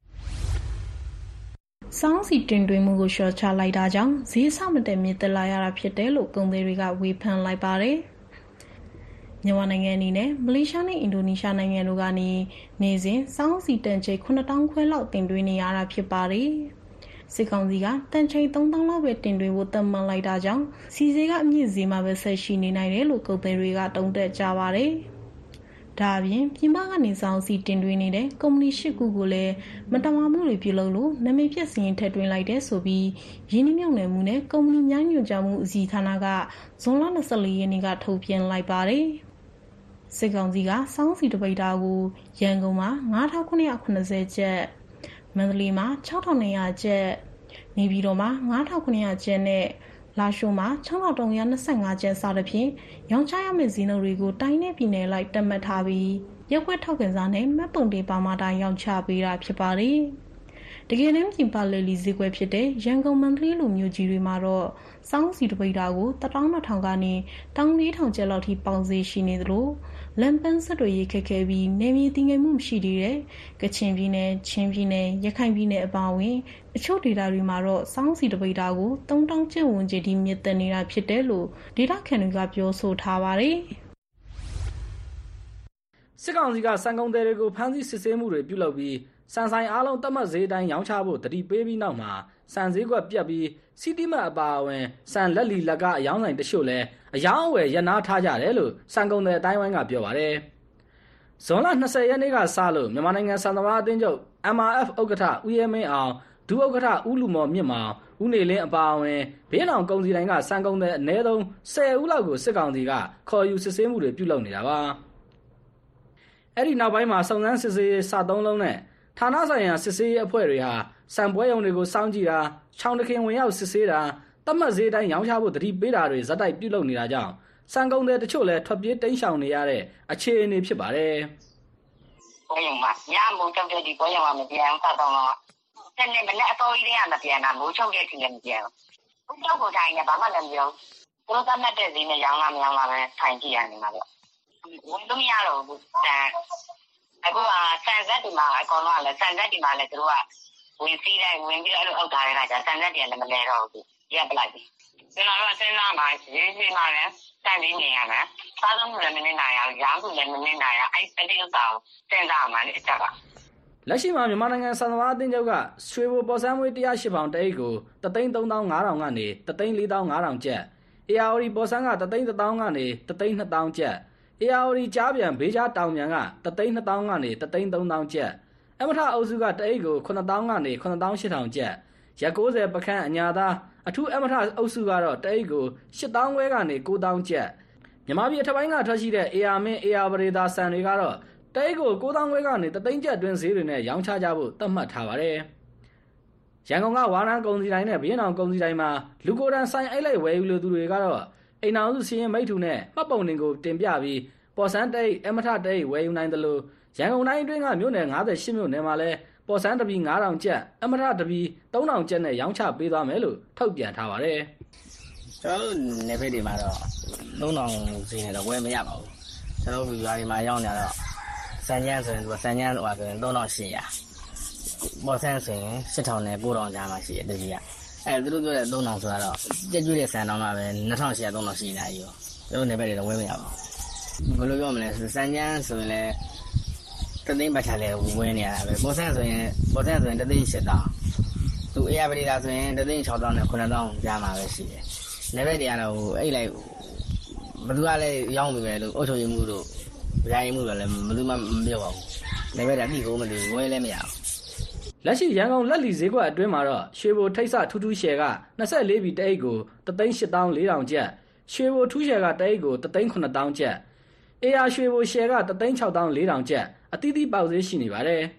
စောင်းစီတင်သွင်းမှုကိုလျှော့ချလိုက်တာကြောင့်ဈေးဆမတက်မြင့်တက်လာရတာဖြစ်တယ်လို့ကုန်သည်တွေကဝေဖန်လိုက်ပါတယ်။မြန်မာနိုင်ငံအနေနဲ့မလေးရှားနဲ့အင်ဒိုနီးရှားနိုင်ငံတို့ကနေနေစဉ်စောင်းစီတန်ချိန်nine thousandခွဲလောက်တင်သွင်းနေရတာဖြစ်ပါတယ်။စစ်ကောင်စီကတန်ချိန်three thousandလောက်ပဲတင်သွင်းဖို့သတ်မှတ်လိုက်တာကြောင့်စီစေကအမြင့်ဈေးမှာပဲဆက်ရှိနေနိုင်တယ်လို့ကုန်သည်တွေကတုံ့တက်ကြပါတယ်။ဒါအပြင်ပြည်ပကနေစောင်းစီတင်သွင်းနေတဲ့ကုမ္ပဏီ၈ခုကိုလည်းမတမာမှုတွေပြုလုပ်လို့နာမည်ပြက်စရင်ထည့်သွင်းလိုက်တဲ့ဆိုပြီးရင်းနှီးမြှုပ်နှံမှုနဲ့ကုမ္ပဏီများညွှန်ကြားမှုအစည်းဌာနကဇွန်လtwenty-fourရက်နေ့ကထုတ်ပြန်လိုက်ပါတယ်။စစ်ကောင်စီကစောင်းစီတပိတ်တာကိုရန်ကုန်မှာfive thousand nine hundred seventyကျပ်မန္တလေးမှာsix thousand two hundredကျပ်နေပြည်တော်မှာfive thousand seven hundredကျပ်နဲ့လာရှိုးမှာsix thousand three hundred twenty-fiveကျပ်စသဖြင့်ရောင်းချရမယ့်ဈေးနှုန်းတွေကိုတိုင်းနဲ့ပြည်နယ်လိုက်တက်မှတ်ထားပြီးရက်ွက်ထောက်ခံစာနဲ့မှတ်ပုံတင်ပါမှတိုင်းရောင်းချပေးတာဖြစ်ပါတယ်။တကယ်တမ်းပြင်ပလေလီဈေးကွက်ဖြစ်တဲ့ရန်ကုန်မန္တလေးလိုမြို့ကြီးတွေမှာတော့စောင်းစီတပိတ်တာကိုtwelve thousandကနေfourteen thousandကျပ်လောက်ထိပေါင်ဈေးရှိနေသလိုလမ်းပန်းဆက်တွေရခက်ခဲပြီးနေမြေတည်ငြိမ်မှုမရှိသေးတဲ့ကချင်ပြည်နယ်ချင်းပြည်နယ်ရခိုင်ပြည်နယ်အပါအဝင်အချို့ဒေသတွေမှာတော့စောင်းစီတပိတ်တာကိုthree thousandကျပ်ဝန်းကျင်ထိမြင့်တက်နေတာဖြစ်တယ်လို့ဒေသခံတွေကပြောဆိုထားပါတယ်။စစ်ကောင်စီကစံကုန်သည်တွေကိုဖမ်းဆီးစစ်ဆေးမှုတွေပြုလုပ်ပြီးစံဆိုင်အားလုံးတတ်မှတ်ဈေးတိုင်းရောင်းချဖို့တတိပေးပြီးနောက်မှာစံဈေးကွက်ပြတ်ပြီးစီတီမတ်အပါအဝင်စံလက်လီလက်ကအယောင်းဆိုင်တချို့လည်းအယောင်းအဝယ်ရနာထားကြတယ်လို့စံကုန်သည်အတိုင်းဝိုင်းကပြောပါတယ်။ဇွန်လtwentyရက်နေ့ကစလို့မြန်မာနိုင်ငံစံသမားအသင်းချုပ် M R F ဥက္ကဋ္ဌဦးရဲမင်းအောင်ဒုဥက္ကဋ္ဌဦးလူမော်မြင့်မောင်ဦးနေလင်းအပါအဝင်ဘေးနောင်ကုန်စည်တိုင်းကစံကုန်သည်အနည်းဆုံးtenဦးလောက်ကိုစစ်ကောင်စီကခေါ်ယူစစ်ဆေးမှုတွေပြုလုပ်နေတာပါ။အဲ့ဒီနောက်ပိုင်းမှာစုံစမ်းစစ်ဆေးရေးစသုံးလုံးနဲ့ဌာနဆိုင်ရာစစ်ဆေးရေးအဖွဲ့တွေဟာစံပွဲရုံတွေကိုစောင့်ကြည့်တာချောင်းတခင်ဝင်ရောက်စစ်ဆေးတာတတ်မှတ်ဈေးတိုင်းရောင်းချဖို့တတိပေးတာတွေဇက်တိုက်ပြုလုပ်နေတာကြောင့်စံကုန်သည်တချို့လည်းထွက်ပြေးတိမ်းရှောင်နေရတဲ့အခြေအနေဖြစ်ပါတယ်။ပွဲရုံမှာညမိုးချုပ်တဲ့ဒီပွဲရုံမှာမပြန်ဘူးတော့တော့ဆက်နေမနဲ့အတော်ကြီးတွေကမပြန်တာမိုးချုပ်တဲ့ချိန်လည်းမပြန်ဘူး။ဘုတော့ကိုတိုင်းနဲ့ဘာမှလည်းမပြောဘူး။သူတို့တတ်မှတ်တဲ့ဈေးနဲ့ရောင်းလာမရောင်းလာပဲထိုင်ကြည့်ရနေမှာပေါ့။ဝင်လို့မရတော့ဘူး။အခုကစံဆက်ဒီမှာအကောင်လုံးကလည်းစံဆက်ဒီမှာလည်းသူတို့ကဝင်စီးလိုက်ဝင်ပြီးအဲ့လိုအောက်ထားရတာကြာစံဆက်တည်းလည်းမလဲတော့ဘူးရက်ပလိုက်ပြီကျွန်တော်တို့စဉ်းစားမှာရေးစီမှာလည်းစံပြီးနေရမယ်စားသုံးမှုလည်းမနေနိုင်ရဘူးရောင်းမှုလည်းမနေနိုင်ရအဲ့ပတိဥစ္စာကိုစဉ်းစားမှာလေအချက်ကလက်ရှိမှာမြန်မာနိုင်ငံစံသမားအသင်းချုပ်ကရွှေဘိုပေါ်ဆန်းမွေးone oh eightပေါင်တအိတ်ကိုthree thousand three thousand five hundredကနေthree thousand four thousand five hundredကျပ်အေအာအိုဒီပေါ်ဆန်းကthree thousand one thousandကနေthree thousand two thousandကျပ်အေအာအိုဒီကြားပြန်ဘေးကြားတောင်ပြန်ကthree thousand two thousandကနေthree thousand three thousandကျပ်အမထအုပ်စုကတအိတ်ကိုseven thousandကနေseven thousand eight thousandကျပ်ရက်ninetyပခန့်အညာသားအထူးအမထအုပ်စုကတော့တအိတ်ကိုeight thousandခွဲကနေnine thousandကျပ်မြန်မာပြည်အထက်ပိုင်းကထွက်ရှိတဲ့အေအာမင်းအေအာပရိဒါဆန်တွေကတော့တအိတ်ကိုnine thousandခွဲကနေoneသိန်းကျပ်တွင်းဈေးတွေနဲ့ရောင်းချကြဖို့သတ်မှတ်ထားပါတယ်ရန်ကုန်ကဝါရန်ကုန်စီတိုင်းနဲ့ဘီယန်အောင်ကုန်စီတိုင်းမှာလူကိုယ်တိုင်ဆိုင်အိတ်လိုက်ဝယ်ယူလို့သူတွေကတော့အိမ်အောင်စုစီရင်မိတ်ထူနဲ့မှတ်ပုံတင်ကိုတင်ပြပြီးပေါ်ဆန်းတအိတ်အမထတအိတ်ဝယ်ယူနိုင်တယ်လို့ရန်ကုန်တိုင်းအတွင်းကမြို့နယ်fifty-eightမြို့နယ်မှာလည်းပေါ်ဆန်းတပီfive thousandကျပ်အမထတပီthree thousandကျပ်နဲ့ရောင်းချပေးသွားမယ်လို့ထုတ်ပြန်ထားပါတယ်ကျွန်တော်တို့နယ်ဖက်တွေမှာတော့three thousandဈေးနဲ့တော့ဝယ်မရပါဘူးကျွန်တော်တို့ရွာတွေမှာရောင်းနေတော့စံကျန်းဆိုရင်သူကစံကျန်းဟိုဆိုရင်three thousand eight hundredပေါ်ဆန်းဆိုရင်eight thousandနဲ့nine thousandကြားမှာရှိတယ်တကြီးကအဲသူတို့ပြောတဲ့three thousandဆိုတော့ကြက်ကျွေးတဲ့စံတောင်းတာပဲtwo thousand eight hundred three thousandရှိနေတာကြီးရောကျွန်တော်နယ်ဖက်တွေတော့ဝယ်မရပါဘူးဘယ်လိုပြောမလဲစံကျန်းဆိုရင်လည်းတသိန်းပတ်ချာလဲဝင်နေရတာပဲပေါ်ဆန်းဆိုရင်ပေါ်ဆန်းဆိုရင်တသိန်းeight thousandသူအေးရပရိဒါဆိုရင်တသိန်းsix thousandနဲ့nine thousandကြားမှာပဲရှိတယ်နယ်ဖက်တွေကတော့အဲ့လိုက်ဘယ်သူကလဲရောင်းပြီပဲလို့အုပ်ချုပ်ရေးမှုတို့ဗျာရင်မှုတို့လည်းဘယ်သူမှမပြောပါဘူးနယ်ဖက်ကတိကိုမသိဝယ်လည်းမရဘူးလက်ရှိရန်ကုန်လက်လီဈေးကွက်အတွင်းမှာတော့ရွှေဘိုထိတ်ဆထူးထူးရှယ်ကtwenty-fourဘီတအိတ်ကိုoneသိန်းeight thousand four thousandကျပ်ရွှေဘိုထူးရှယ်ကတအိတ်ကိုoneသိန်းseven thousandကျပ်အေအာရွှေဘိုရှယ်ကoneသိန်းsix thousand four thousandကျပ်အသီးသီးပေါက်ဈေးရှိနေပါတယ်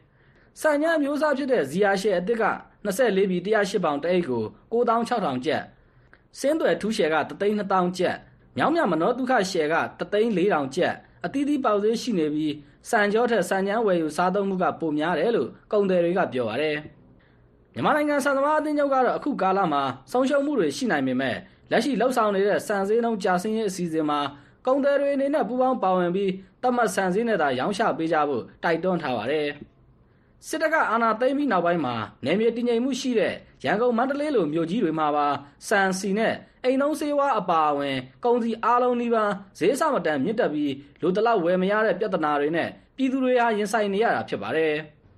စံညံမျိုးစားဖြစ်တဲ့ဇီယာရှယ်အသစ်က၂၄ဘီ၁၀၈ပေါင်တအိတ်ကိုကိုးသောင်းခြောက်ထောင်ကျပ်စင်းသွယ်ထူးရှယ်ကတစ်သိန်းနှစ်သောင်းကျပ်မြောင်းမြမနောဒုက္ခရှယ်ကတစ်သိန်းလေးထောင်ကျပ်အသီးသီးပေါက်သေးရှိနေပြီးစံကြောထက်စံညံဝယ်ယူစားသုံးမှုကပိုများတယ်လို့ကုန်သည်တွေကပြောပါတယ်မြန်မာနိုင်ငံစံသမားအသင်းချုပ်ကတော့အခုကာလမှာဆုံးရှုံးမှုတွေရှိနိုင်ပေမဲ့လက်ရှိလှုပ်ဆောင်နေတဲ့စံစည်းနှုန်းကြာဆင်းရေးအစီအစဉ်မှာကုန်သည်တွေအနေနဲ့ပူးပေါင်းပါဝင်ပြီးတတ်မှတ်စံစည်းနဲ့သာရောင်းချပေးကြဖို့တိုက်တွန်းထားပါတယ်စစ်တပ်ကအာဏာသိမ်းပြီးနောက်ပိုင်းမှာနယ်မြေတည်ငြိမ်မှုရှိတဲ့ရန်ကုန်မန္တလေးလိုမြို့ကြီးတွေမှာပါစံစီနဲ့အိမ်လုံးစေးဝါအပါအဝင်ကုန်စည်အားလုံးနှိပါဈေးဆမတန်မြင့်တက်ပြီးလူတလောက်ဝယ်မရတဲ့ပြဿနာတွေနဲ့ပြည်သူတွေဟာရင်ဆိုင်နေရတာဖြစ်ပါတယ်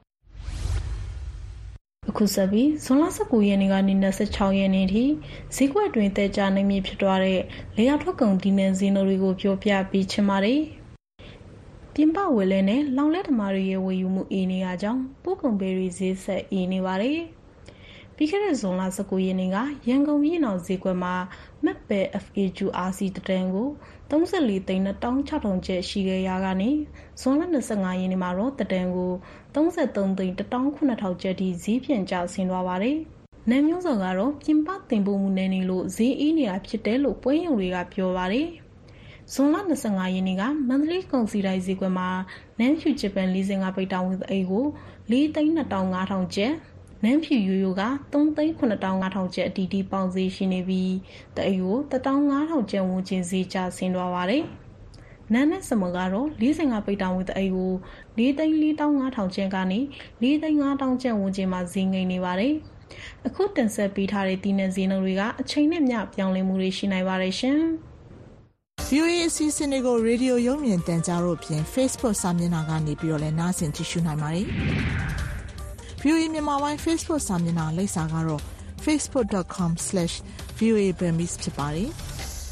အခုဆက်ပြီးဇွန်လ၁၉ရက်နေ့ကနေ၂၆ရက်နေ့ထိဈေးကွက်တွင်တဲကြနိုင်မြဖြစ်သွားတဲ့လေယာထွက်ကုန်ဒီနန်းဈေးနှုန်းတွေကိုပြောပြပေးချင်ပါတယ်ပြင်ပဝယ်လဲနဲ့လောင်လက်သမားတွေရဲ့ဝယ်ယူမှုအေးနေရကြောင်းပို့ကုန်ပေတွေဈေးဆက်အေးနေပါတယ်ပြီးခဲ့တဲ့ဇွန်လ၁၉ရက်နေ့ကရန်ကုန်ပြည်တော်ဈေးကွက်မှာမက်ပဲ F A Q R C တန်ကို၃၄သိန်း၂သောင်း၆ထောင်ကျပ်ရှိခဲ့ရာကနေဇွန်လ၂၅ရက်နေ့မှာတော့တန်ကို၃၃သိန်း၁သောင်း၇ထောင်ကျပ်ထိဈေးပြန်ကျဆင်းသွားပါတယ်။နယ်မျိုးစုံကတော့ပြင်ပတင်ပို့မှုနေနေလို့ဈေးအေးနေတာဖြစ်တယ်လို့ပွဲရုံတွေကပြောပါတယ်။ဇွန်လ၂၅ရက်နေ့ကမန္တလေးကုန်စည်တိုင်းဈေးကွက်မှာနန်းဖြူဂျပန်၄၅ပိတ်တောင်းဝင်အိတ်ကို၄သိန်း၂သောင်း၅ထောင်ကျပ်နန်းဖြူရိုးရိုးက၃သိန်း၇သောင်း၅ထောင်ကျပ်အတီးတီးပေါင်ဈေးရှိနေပြီးတအိတ်ကို၁သောင်း၅ထောင်ကျပ်ဝန်းကျင်ဈေးကျဆင်းသွားပါတယ်။နန်းနဲ့စမကတော့၄၅ပိတ်တောင်းဝင်အိတ်ကို၄သိန်း၄သောင်း၅ထောင်ကျပ်ကနေ၄သိန်း၅သောင်းကျပ်ဝန်းကျင်မှာဈေးငိမ်နေပါတယ်။အခုတင်ဆက်ပေးထားတဲ့ဒီနန်းဈေးနှုန်းတွေကအချိန်နဲ့မျှပြောင်းလဲမှုတွေရှိနိုင်ပါတယ်ရှင်။ V O A အစီအစဉ်တွေကိုရေဒီယိုရုပ်မြင်သံကြားတို့ဖြင့် Facebook စာမျက်နှာကနေပြီးတော့လည်းနားဆင်ကြည့်ရှုနိုင်ပါတယ်။ V O A မြန်မာပိုင်း Facebook စာမျက်နှာလိပ်စာကတော့ facebook dot com slash v o a burmese ဖြစ်ပါတယ်။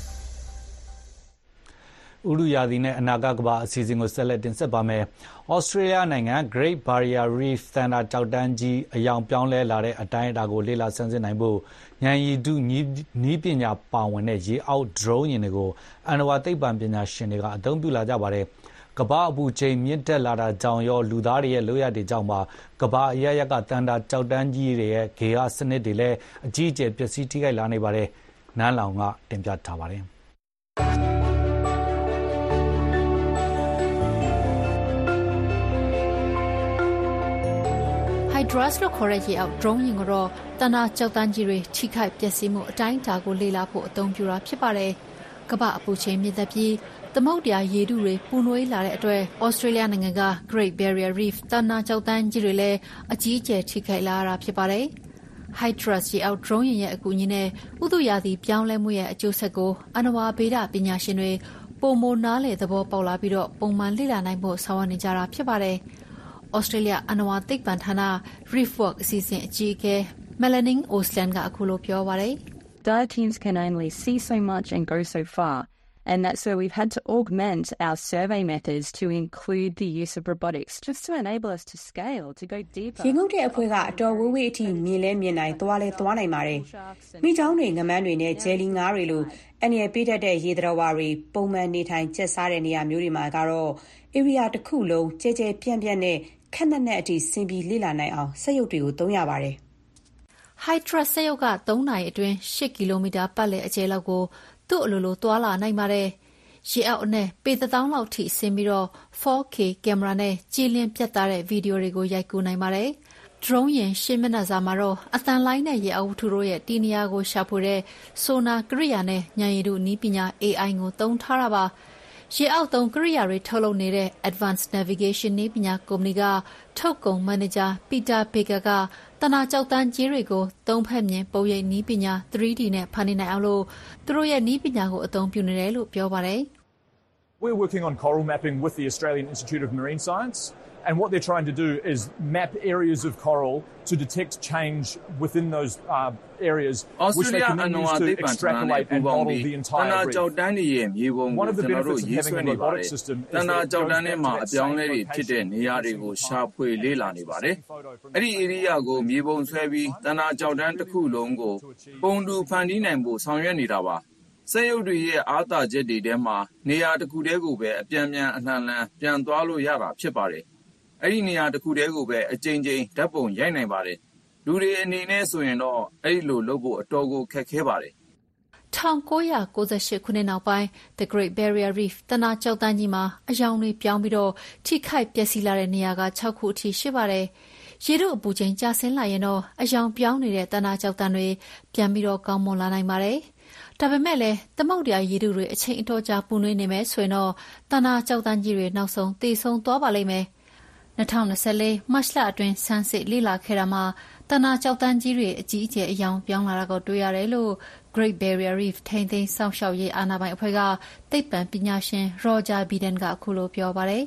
ဥရုယာသည်နဲ့အနာဂတ်ကမ္ဘာအစီအစဉ်ကိုဆက်လက်တင်ဆက်ပါမယ်။ဩစတြေးလျနိုင်ငံ Great Barrier Reef သန္တာကျောက်တန်းကြီးအယောင်ပြောင်းလဲလာတဲ့အတိုင်းအတာကိုလေ့လာဆန်းစစ်နိုင်ဖို့ဉာဏ်ရည်တုနည်းပညာပါဝင်တဲ့ရေအောက် drone ယာဉ်တွေကိုအဏ္ဏဝါသိပ္ပံပညာရှင်တွေကအသုံးပြုလာကြပါတယ်။ကမ္ဘာအပူချိန်မြင့်တက်လာတာကြောင့်ရောလူသားတွေရဲ့လုပ်ရတဲ့ကြောင့်ပါကမ္ဘာအရရကသန္တာကျောက်တန်းကြီးတွေရဲ့ဂေဟစနစ်တွေလည်းအကြီးအကျယ်ပျက်စီးထိခိုက်လာနေပါတယ်။နန်းလောင်ကတင်ပြထားပါတယ်။ Hydras လို့ခေါ်တဲ့ရေအောက် drone ယာဉ်ကတော့တဏ္ဍာကျောက်တန်းကြီးတွေထိခိုက်ပျက်စီးမှုအတိုင်းအတာကိုလေ့လာဖို့အသုံးပြုတာဖြစ်ပါတယ်။ကမ္ဘာအပူချိန်မြင့်တက်ပြီးသမုဒ္ဒရာရေထုတွေပူနွေးလာတဲ့အတွက်ဩစတြေးလျနိုင်ငံက Great Barrier Reef တဏ္ဍာကျောက်တန်းကြီးတွေလည်းအကြီးအကျယ်ထိခိုက်လာရတာဖြစ်ပါတယ်။ Hydras ရေအောက် drone ယာဉ်ရဲ့အကူအညီနဲ့ဥတုရာသီပြောင်းလဲမှုရဲ့အကျိုးဆက်ကိုအဏ္ဏဝါဗေဒပညာရှင်တွေပိုမိုနားလည်သဘောပေါက်လာပြီးတော့ပုံမှန်လေ့လာနိုင်ဖို့ဆောင်ရွက်နေကြတာဖြစ်ပါတယ်။ဩစတြေးလျအဏ္ဏဝါသိပ္ပံဌာန Reefwork အစီအစဉ်အကြီးအကဲ Melanie Osland ကအခုလိုပြောပါတယ်။ Dive teams can only see so much and go so far, and that's where we've had to augment our survey methods to include the use of robotics just to enable us to scale, to go deeper. ရေငုပ်တဲ့အဖွဲကအတော်ဝေးဝေးအထိမြင်လဲမြင်နိုင်သွားလဲသွားနိုင်ပါတယ်။မိချောင်းတွေငမန်းတွေနဲ့ဂျယ်လီငါးတွေလိုအန်ရပေးတတ်တဲ့ရေသတ္တဝါတွေပုံမှန်နေထိုင်ကျက်စားတဲ့နေရာမျိုးတွေမှာကတော့ area တစ်ခုလုံးကျဲကျဲပြန့်ပြန့်နဲ့ခက်နက်နက်အထိဆင်းပြီးလေ့လာနိုင်အောင်စက်ရုပ်တွေကိုသုံးရပါတယ်။ Hydras စက်ရုပ်က၃နာရီအတွင်း၈ကီလိုမီတာပတ်လည်အကျယ်လောက်ကိုသူ့အလိုလိုသွာလာနိုင်ပါတယ်။ရေအောက်အနဲ့ပေတစ်သောင်းလောက်ထိဆင်းပြီးတော့ four K ကင်မရာနဲ့ကြည်လင်ပြတ်သားတဲ့ဗီဒီယိုတွေကိုရိုက်ကူးနိုင်ပါတယ်။ drone ယာဉ်ရှင်းမျက်နှာစာမှာတော့အသံလိုင်းနဲ့ရေအောက်ဝတ္ထုတို့ရဲ့တည်နေရာကိုရှာဖွေတဲ့ sonar ကိရိယာနဲ့ဉာဏ်ရည်တုနည်းပညာ A I ကိုသုံးထားတာပါ။ရေအောက်သုံးကိရိယာတွေထုတ်လုပ်နေတဲ့ Advanced Navigation နည်းပညာကုမ္ပဏီကထုတ်ကုန်မန်နေဂျာ Peter Baker ကတဏ္ဍာကျောက်တန်းကြီးတွေကိုသုံးဖက်မြင်ပုံရိပ်နည်းပညာ three D နဲ့ဖန်တီးနိုင်အောင်လို့သူတို့ရဲ့နည်းပညာကိုအသုံးပြုနေတယ်လို့ပြောပါတယ်။ We're working on coral mapping with the Australian Institute of Marine Science, and what they're trying to do is map areas of coral to detect change within those uh, areas, which they can then use to extrapolate and model the entire reef. One of the benefits of having a robotic system is that it goes back to that same location and sees စက်ရုပ်တွေရဲ့အားသာချက်တွေထဲမှာနေရာတစ်ခုတည်းကိုပဲအပြန်ပြန်အနှံ့လန်းပြန်သွားလို့ရတာဖြစ်ပါတယ်။အဲ့ဒီနေရာတစ်ခုတည်းကိုပဲအကြိမ်ကြိမ်ဓာတ်ပုံရိုက်နိုင်ပါတယ်လူတွေအနေနဲ့ဆိုရင်တော့အဲ့ဒီလိုလုပ်ဖို့အတော်ကိုခက်ခဲပါတယ်၁၉၉၈ခုနှစ်နောက်ပိုင်း The Great Barrier Reef တနာကျောက်တန်းကြီးမှာအယောင်တွေပြောင်းပြီးတော့ထိခိုက်ပျက်စီးလာတဲ့နေရာက၆ခုအထိရှိပါတယ်။ရေတို့အပူချိန်ကျဆင်းလာရင်တော့အယောင်ပြောင်းနေတဲ့တနာကျောက်တန်းတွေပြန်ပြီးတော့ကောင်းမွန်လာနိုင်ပါတယ်။ဒါပေမဲ့လည်းသမုဒ္ဒရာရေတို့တွေအချိန်အတော်ကြာပူနွေးနေမယ်ဆိုရင်တော့တနာကျောက်တန်းကြီးတွေနောက်ဆုံးတည်ဆုံးသွားပါလိမ့်မယ်။၂၀၂၄မတ်လအတွင်းဆန်းစစ်လေ့လာခဲ့တာမှာတနာကျောက်တန်းကြီးတွေအကြီးအကျယ်အယောင်ပြောင်းလာတာကိုတွေ့ရတယ်လို့ Great Barrier Reef ထိန်းသိမ်းစောင့်ရှောက်ရေးအာဏာပိုင်အဖွဲ့ကသိပ္ပံပညာရှင် Roger Biden ကအခုလိုပြောပါတယ်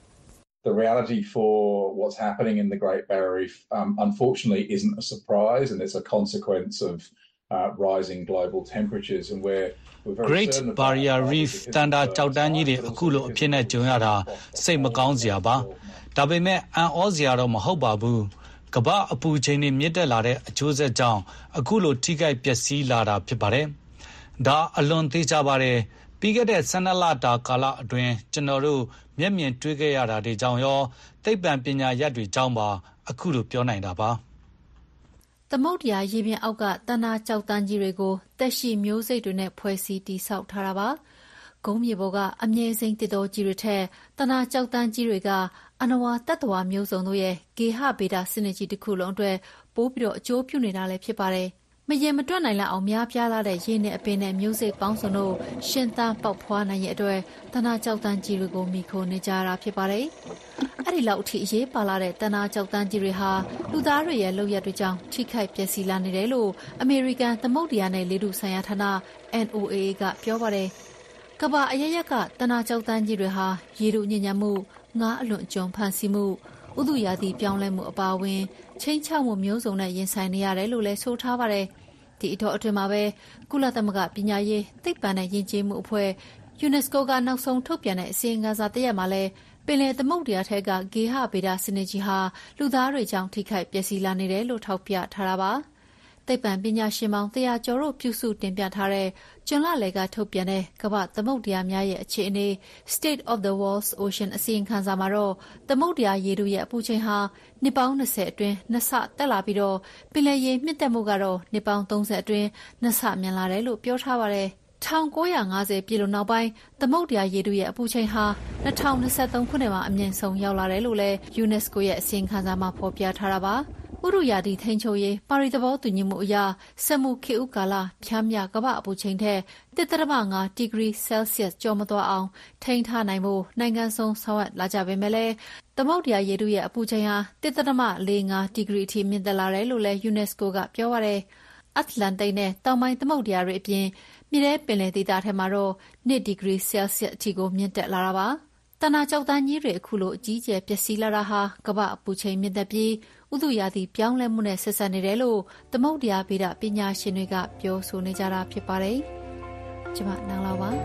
The reality for what's happening in the Great Barrier Reef um, unfortunately isn't a surprise and it's a consequence of uh, rising global temperatures and we're Great Barrier Reef တန်တာကျောက်တန်းကြီးတွေအခုလိုအဖြစ်နဲ့ကြုံရတာစိတ်မကောင်းစရာပါဒါပေမဲ့အံ့ဩစရာတော့မဟုတ်ပါဘူးကမ္ဘာအပူချိန်တွေမြင့်တက်လာတဲ့အကျိုးဆက်ကြောင့်အခုလိုထိခိုက်ပျက်စီးလာတာဖြစ်ပါတယ်ဒါအလွန်သေးချပါတယ်ပြီးခဲ့တဲ့ဆယ်နှစ်လတာကာလအတွင်းကျွန်တော်တို့မျက်မြင်တွေ့ခဲ့ရတာတွေကြောင့်ရောသိပ္ပံပညာရပ်တွေကြောင့်ပါအခုလိုပြောနိုင်တာပါသမုဒ္ဒရာရေပြင်အောက်ကတနာကျောက်တန်းကြီးတွေကိုတက်ရှိမျိုးစိတ်တွေနဲ့ဖွဲ့စည်းတည်ဆောက်ထားတာပါကုန်းမြေပေါ်ကအမြဲစိမ်းတစ်တော်ကြီးတွေထက်တနာကျောက်တန်းကြီးတွေကအနဝါတတ္တဝါမျိုးစုံတို့ရဲ့ဂေဟဗေဒစနစ်ကြီးတစ်ခုလုံးအတွက်ပိုးပြီးတော့အကျိုးပြုနေတာလည်းဖြစ်ပါတယ်။မရေမတွက်နိုင်လောက်အောင်များပြားလာတဲ့ရေနဲ့အပင်နဲ့မျိုးစိတ်ပေါင်းစုံတို့ရှင်သန်ပေါက်ဖွားနိုင်ရဲ့အတွက်တနာကျောက်တန်းကြီးတွေကိုမိခိုနေကြတာဖြစ်ပါတယ်။အဲ့ဒီလောက်အထိအရေးပါလာတဲ့တနာကျောက်တန်းကြီးတွေဟာလူသားတွေရဲ့လုပ်ရက်တွေကြောင့်ထိခိုက်ပျက်စီးလာနေတယ်လို့အမေရိကန်သမုဒ္ဒရာနဲ့လေထုဆိုင်ရာဌာန N O A A ကပြောပါတယ်။ကမ္ဘာအရရက်ကတနာကျောက်တန်းကြီးတွေဟာရေတို့ညဉ့်ညမ်းမှုငါးအလွန်အကျွံဖန်ဆီးမှုဥတုရာသီပြောင်းလဲမှုအပါအဝင်ချင်းချောက်မှုမျိုးစုံနဲ့ရင်ဆိုင်နေရတယ်လို့လည်းဆိုထားပါတယ်။ဒီအထောက်အတွင်းမှာပဲကုလသမဂ္ဂပညာရေးသိပ္ပံနဲ့ယဉ်ကျေးမှုအဖွဲ့ UNESCO ကနောက်ဆုံးထုတ်ပြန်တဲ့အစီရင်ခံစာတစ်ရပ်မှာလည်းပင်လယ်သမုဒ္ဒရာထဲကဂေဟဗေဒစနစ်ကြီးဟာလူသားတွေကြောင့်ထိခိုက်ပျက်စီးလာနေတယ်လို့ထောက်ပြထားတာပါ။သိပ္ပံပညာရှင်ပေါင်းတရာကျော်တို့ပြုစုတင်ပြထားတဲ့ကျွန်းလလယ်ကထုတ်ပြန်တဲ့ကမ္ဘာသမုဒ္ဒရာများရဲ့အခြေအနေ State of the World's Ocean အစီရင်ခံစာမှာတော့သမုဒ္ဒရာရေထုရဲ့အပူချိန်ဟာနှစ်ပေါင်း၂၀အတွင်းနှစ်ဆတက်လာပြီးတော့ပင်လယ်ရေမြင့်တက်မှုကတော့နှစ်ပေါင်း၃၀အတွင်းနှစ်ဆမြန်လာတယ်လို့ပြောထားပါတယ်။၁၉၅၀ပြည်လွန်နောက်ပိုင်းသမုဒ္ဒရာရေထုရဲ့အပူချိန်ဟာ၂၀၂၃ခုနှစ်မှာအမြင့်ဆုံးရောက်လာတယ်လို့လည်း UNESCO ရဲ့အစီရင်ခံစာမှာဖော်ပြထားတာပါ။ဥတုရာသီထိန်းချုပ်ရေးပါရီသဘောတူညီမှုအရစက်မှုခေတ်ဥကာလဖြားမြကမ္ဘာအပူချိန်ထက် တစ်ဒသမငါးဒီဂရီဆဲလ်ဆီယပ်ကျော်မသွားအောင်ထိန်းထားနိုင်ဖို့နိုင်ငံစုံဆောင်ရွက်လာကြပေမဲ့လည်းသမုဒ္ဒရာရေထုရဲ့အပူချိန်ဟာတစ်ဒသမလေးငါးဒီဂရီအထိမြင့်တက်လာတယ်လို့လည်း UNESCO ကပြောပါတယ်။အတ္တလန္တိတ်နဲ့တောင်ပိုင်းသမုဒ္ဒရာတွေအပြင်မြေထဲပင်လယ်ဒေသထဲမှာတော့နှစ်ဒီဂရီဆဲလ်ဆီယပ်အထိကိုမြင့်တက်လာတာပါ။တနာကျောက်တန်းကြီးတွေအခုလိုအကြီးကျယ်ပျက်စီးလာတာဟာကမ္ဘာအပူချိန်မြင့်တက်ပြီးဥတုရာသီပြောင်းလဲမှုနဲ့ဆက်စပ်နေတယ်လို့သမုဒ္ဒရာဗေဒပညာရှင်တွေကပြောဆိုနေကြတာဖြစ်ပါတယ်။ကျွန်မနန်းလာပါ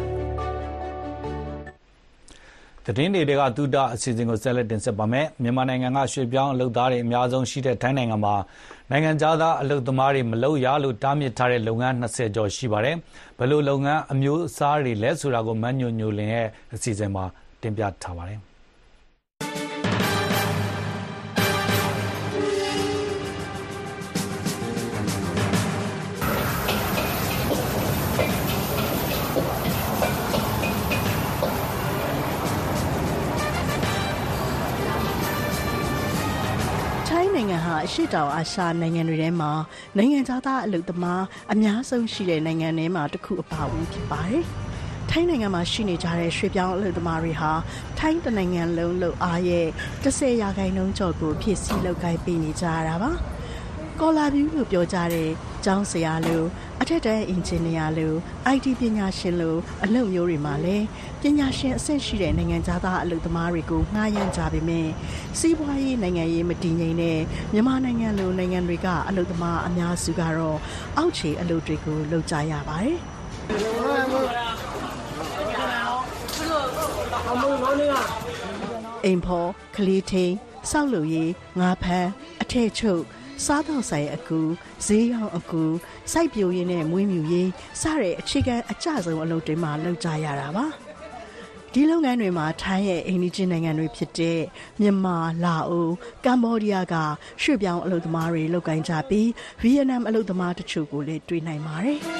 သတင်းတွေကတူတာအစီအစဉ်ကိုဆက်လက်တင်ဆက်ပါမယ်။မြန်မာနိုင်ငံကရွှေပြောင်းအလုပ်သားတွေအများဆုံးရှိတဲ့ထိုင်းနိုင်ငံမှာနိုင်ငံသားအလုပ်သမားတွေမလုပ်ရလို့တားမြစ်ထားတဲ့လုပ်ငန်း၂၀ကျော်ရှိပါတယ်။ဘယ်လိုလုပ်ငန်းအမျိုးအစားတွေလဲဆိုတာကိုမညိုညိုလင်းရဲ့အစီအစဉ်မှာတင်ပြထားပါတယ်။နိုင်ငံဟာအရှေ့တောင်အာရှနိုင်ငံတွေထဲမှာနိုင်ငံသားအလုပ်သမားအများဆုံးရှိတဲ့နိုင်ငံတွေမှာတစ်ခုအပါအဝင်ဖြစ်ပါတယ်။ထိုင်းနိုင်ငံမှာရှိနေကြတဲ့ရွှေပြောင်းအလုပ်သမားတွေဟာထိုင်းတနိုင်ငံလုံးလုပ်အားရဲ့၁၀ရာခိုင်နှုန်းကျော်ကိုဖြစ်စည်းလုပ်ကိုင်ပေးနေကြရတာပါ။ကော်လာဗျူးလို့ပြောကြတဲ့ကျောင်းဆရာလို့အထက်တန်းအင်ဂျင်နီယာလို့ အိုင်တီ ပညာရှင်လို့အလုပ်မျိုးတွေမှာလည်းပညာရှင်အဆင့်ရှိတဲ့နိုင်ငံသားအလုပ်သမားတွေကိုငှားရမ်းကြပေမဲ့စီးပွားရေးနိုင်ငံရေးမတည်ငြိမ်တဲ့မြန်မာနိုင်ငံလိုနိုင်ငံတွေကအလုပ်သမားအများစုကတော့အောက်ခြေအလုပ်တွေကိုလုပ်ကြရပါတယ်အိမ်ဖော်ကလေးထိန်စောက်လုပ်ရေးငါးဖမ်းအထက်ချုပ်စားတော့ဆိုင်အကူဈေးရောင်းအကူစိုက်ပျိုးရေးနဲ့မွေးမြူရေးစတဲ့အခြေခံအကျဆုံးအလုပ်တွေမှာလုပ်ကြရတာပါဒီလုပ်ငန်းတွေမှာထိုင်းရဲ့အိမ်နီးချင်းနိုင်ငံတွေဖြစ်တဲ့မြန်မာ၊လာအို၊ကမ္ဘောဒီးယားကရွှေ့ပြောင်းအလုပ်သမားတွေလုပ်ကိုင်ကြပြီးဗီယက်နမ်အလုပ်သမားတချို့ကိုလည်းတွေ့နိုင်ပါတယ်။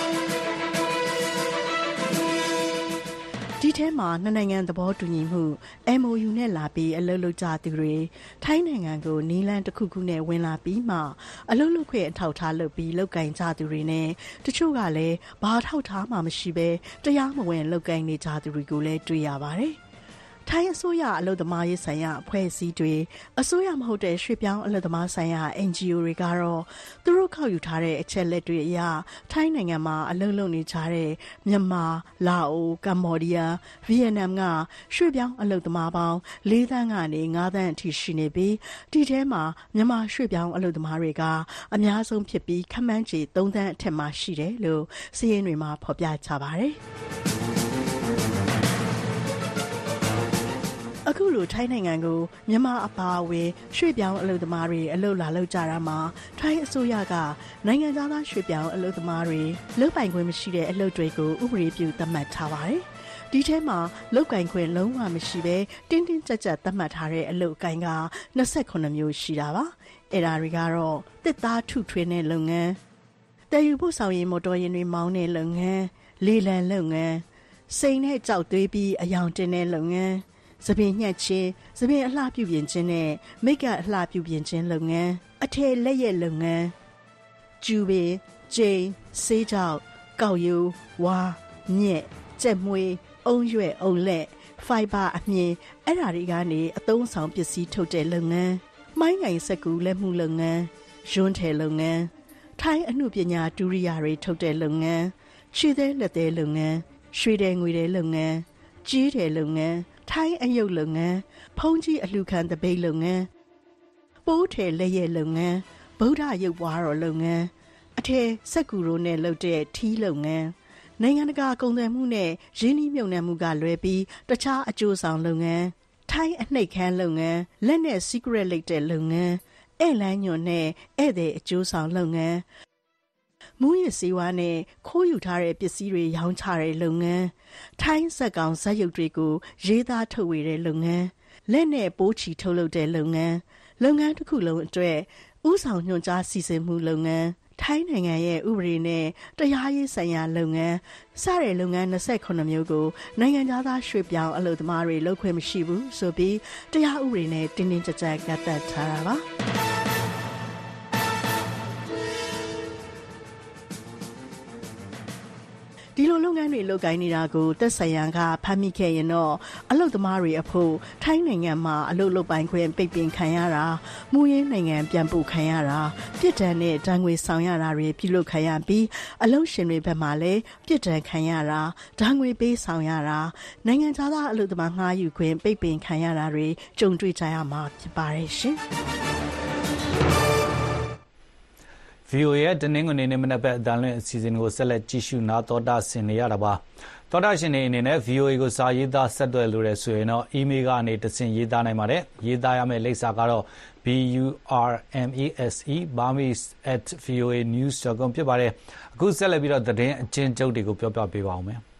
ဒီထဲမှာနှစ်နိုင်ငံသဘောတူညီမှု M O U နဲ့လာပြီးအလုပ်လုပ်ကြသူတွေထိုင်းနိုင်ငံကိုနီလန်းတစ်ခုခုနဲ့ဝင်လာပြီးမှအလုပ်လုပ်ခွင့်အထောက်ထားလုပ်ပြီးလုပ်ကိုင်ကြသူတွေနဲ့တချို့ကလည်းဘာထောက်ထားမှမရှိဘဲတရားမဝင်လုပ်ကိုင်နေကြသူတွေကိုလည်းတွေ့ရပါတယ်။ထိုင်းအစိုးရအလုပ်သမားရေးဆိုင်ရာအဖွဲ့အစည်းတွေအစိုးရမဟုတ်တဲ့ရွှေ့ပြောင်းအလုပ်သမားဆိုင်ရာ N G O တွေကတော့သူတို့ခောက်ယူထားတဲ့အချက်လက်တွေအရထိုင်းနိုင်ငံမှာအလုပ်လုပ်နေကြတဲ့မြန်မာ၊လာအို၊ကမ္ဘောဒီးယား၊ဗီယက်နမ်ကရွှေ့ပြောင်းအလုပ်သမားပေါင်းလေးသန်းကနေငါးသန်းအထိရှိနေပြီးဒီထဲမှာမြန်မာရွှေ့ပြောင်းအလုပ်သမားတွေကအများဆုံးဖြစ်ပြီးခန့်မှန်းခြေသုံးသန်းအထက်မှာရှိတယ်လို့စာရင်းတွေမှာဖော်ပြကြပါတယ်။အခုလိုထိုင်းနိုင်ငံကိုမြန်မာအပါအဝင်ရွှေ့ပြောင်းအလုပ်သမားတွေအလုပ်လာလုပ်ကြတာမှာထိုင်းအစိုးရကနိုင်ငံသားရွှေ့ပြောင်းအလုပ်သမားတွေလုပ်ပိုင်ခွင့်မရှိတဲ့အလုပ်တွေကိုဥပဒေပြုသတ်မှတ်ထားပါတယ်။ဒီထဲမှာလုပ်ကိုင်ခွင့်လုံးဝမရှိဘဲတင်းတင်းကြပ်ကြပ်သတ်မှတ်ထားတဲ့အလုပ်ကိုင်က၂၈မျိုးရှိတာပါ။အဲ့ဒါတွေကတော့တစ်သားထုထွင်းတဲ့လုပ်ငန်း၊တည်ယူပို့ဆောင်ရေးမော်တော်ယာဉ်တွေမောင်းတဲ့လုပ်ငန်း၊လေလံလုပ်ငန်း၊စိန်နဲ့ကြောက်သွေးပြီးအယောင်တင်တဲ့လုပ်ငန်း၊သပင်ညှက်ခြင်း၊သပင်အလှပြုပြင်ခြင်းနဲ့မိတ်ကအလှပြုပြင်ခြင်းလုပ်ငန်း၊အထည်လက်ရက်လုပ်ငန်း၊ကျူပင်၊ကျိန်၊ဆေးကြောက်၊ကောက်ရိုး၊ဝါ၊မြက်၊ကြက်မွေး၊အုံရွက်၊အုံလက်၊ဖိုင်ဘာအမြင်အဲ့ဓာတွေကနေအသုံးဆောင်ပစ္စည်းထုတ်တဲ့လုပ်ငန်း၊မိုင်းငိုင်စက်ကူလက်မှုလုပ်ငန်း၊ရွန်းထည်လုပ်ငန်း၊ထိုင်းအမှုပညာဒုရိယာတွေထုတ်တဲ့လုပ်ငန်း၊ရွှေသေးလက်သေးလုပ်ငန်း၊ရွှေတယ်ငွေတယ်လုပ်ငန်း၊ကြီးတယ်လုပ်ငန်းထိုင်းအယုတ်လုပ်ငန်းဖုံးကြီးအလှခံတပိတ်လုပ်ငန်းပိုးထည်လက်ရက်လုပ်ငန်းဗုဒ္ဓရုပ်ပွားတော်လုပ်ငန်းအထည်စက်ကူရိုးနဲ့လုပ်တဲ့ထီးလုပ်ငန်းနိုင်ငံတကာကုန်သွယ်မှုနဲ့ရင်းနှီးမြှုပ်နှံမှုကလွဲပြီးတခြားအကျိုးဆောင်လုပ်ငန်းထိုင်းအနှိပ်ခမ်းလုပ်ငန်းလက်နဲ့ secret လိတ်တဲ့လုပ်ငန်းဧည့်လမ်းညွန်နဲ့ဧည့်သည်အကျိုးဆောင်လုပ်ငန်းမူရစ်စေဝါနဲ့ခိုးယူထားတဲ့ပစ္စည်းတွေရောင်းချတဲ့လုပ်ငန်းထိုင်းစက်ကောင်ဇက်ရုပ်တွေကိုရေးသားထုတ်ဝေတဲ့လုပ်ငန်းလက်နဲ့ပိုးချီထုတ်လုပ်တဲ့လုပ်ငန်းလုပ်ငန်းတစ်ခုလုံးအတွက်ဥဆောင်ညွှန်ကြားစီစဉ်မှုလုပ်ငန်းထိုင်းနိုင်ငံရဲ့ဥပဒေနဲ့တရားရေးဆိုင်ရာလုပ်ငန်းစတဲ့လုပ်ငန်း၂၈မျိုးကိုနိုင်ငံသားရွှေ့ပြောင်းအလုပ်သမားတွေလုပ်ခွင့်မရှိဘူးဆိုပြီးတရားဥပဒေနဲ့တင်းတင်းကြပ်ကြပ်ကန့်သတ်ထားတာပါဒီလိုလုပ်ငန်းတွေလုပ်ကိုင်းနေတာကိုသက်ဆိုင်ရာကဖမ်းမိခဲ့ရင်တော့အလုပ်သမားတွေအဖို့ထိုင်းနိုင်ငံမှာအလုပ်လုပ်ပိုင်ခွင့်ပိတ်ပင်ခံရတာမူရင်းနိုင်ငံပြန်ပို့ခံရတာပြစ်ဒဏ်နဲ့တန်ငွေဆောင်ရတာတွေပြုလုပ်ခံရပြီးအလုပ်ရှင်တွေဘက်မှလည်းပြစ်ဒဏ်ခံရတာတန်ငွေပေးဆောင်ရတာနိုင်ငံသားအလုပ်သမားငှားယူခွင့်ပိတ်ပင်ခံရတာတွေကြုံတွေ့ကြရမှာဖြစ်ပါတယ်ရှင်ဗီအိုအေ ရဲ့တနင်္ဂနွေနေ့မနက်ဘက်အသံလွှင့်အစီအစဉ်ကိုဆက်လက်ကြည့်ရှုနာတော်တာဆင်နေရတာပါတော်တာရှင်တွေအနေနဲ့ ဗီအိုအေ ကိုစာရေးသားဆက်သွယ်လို့ရဆိုရင်တော့ email ကနေတဆင့်ရေးသားနိုင်ပါတယ်ရေးသားရမယ့်လိပ်စာကတော့ b u r m e s e burmese at voa news dot com ဖြစ်ပါတယ်အခုဆက်လက်ပြီးတော့သတင်းအချင်းချုပ်တွေကိုပြောပြပေးပါဦးမယ်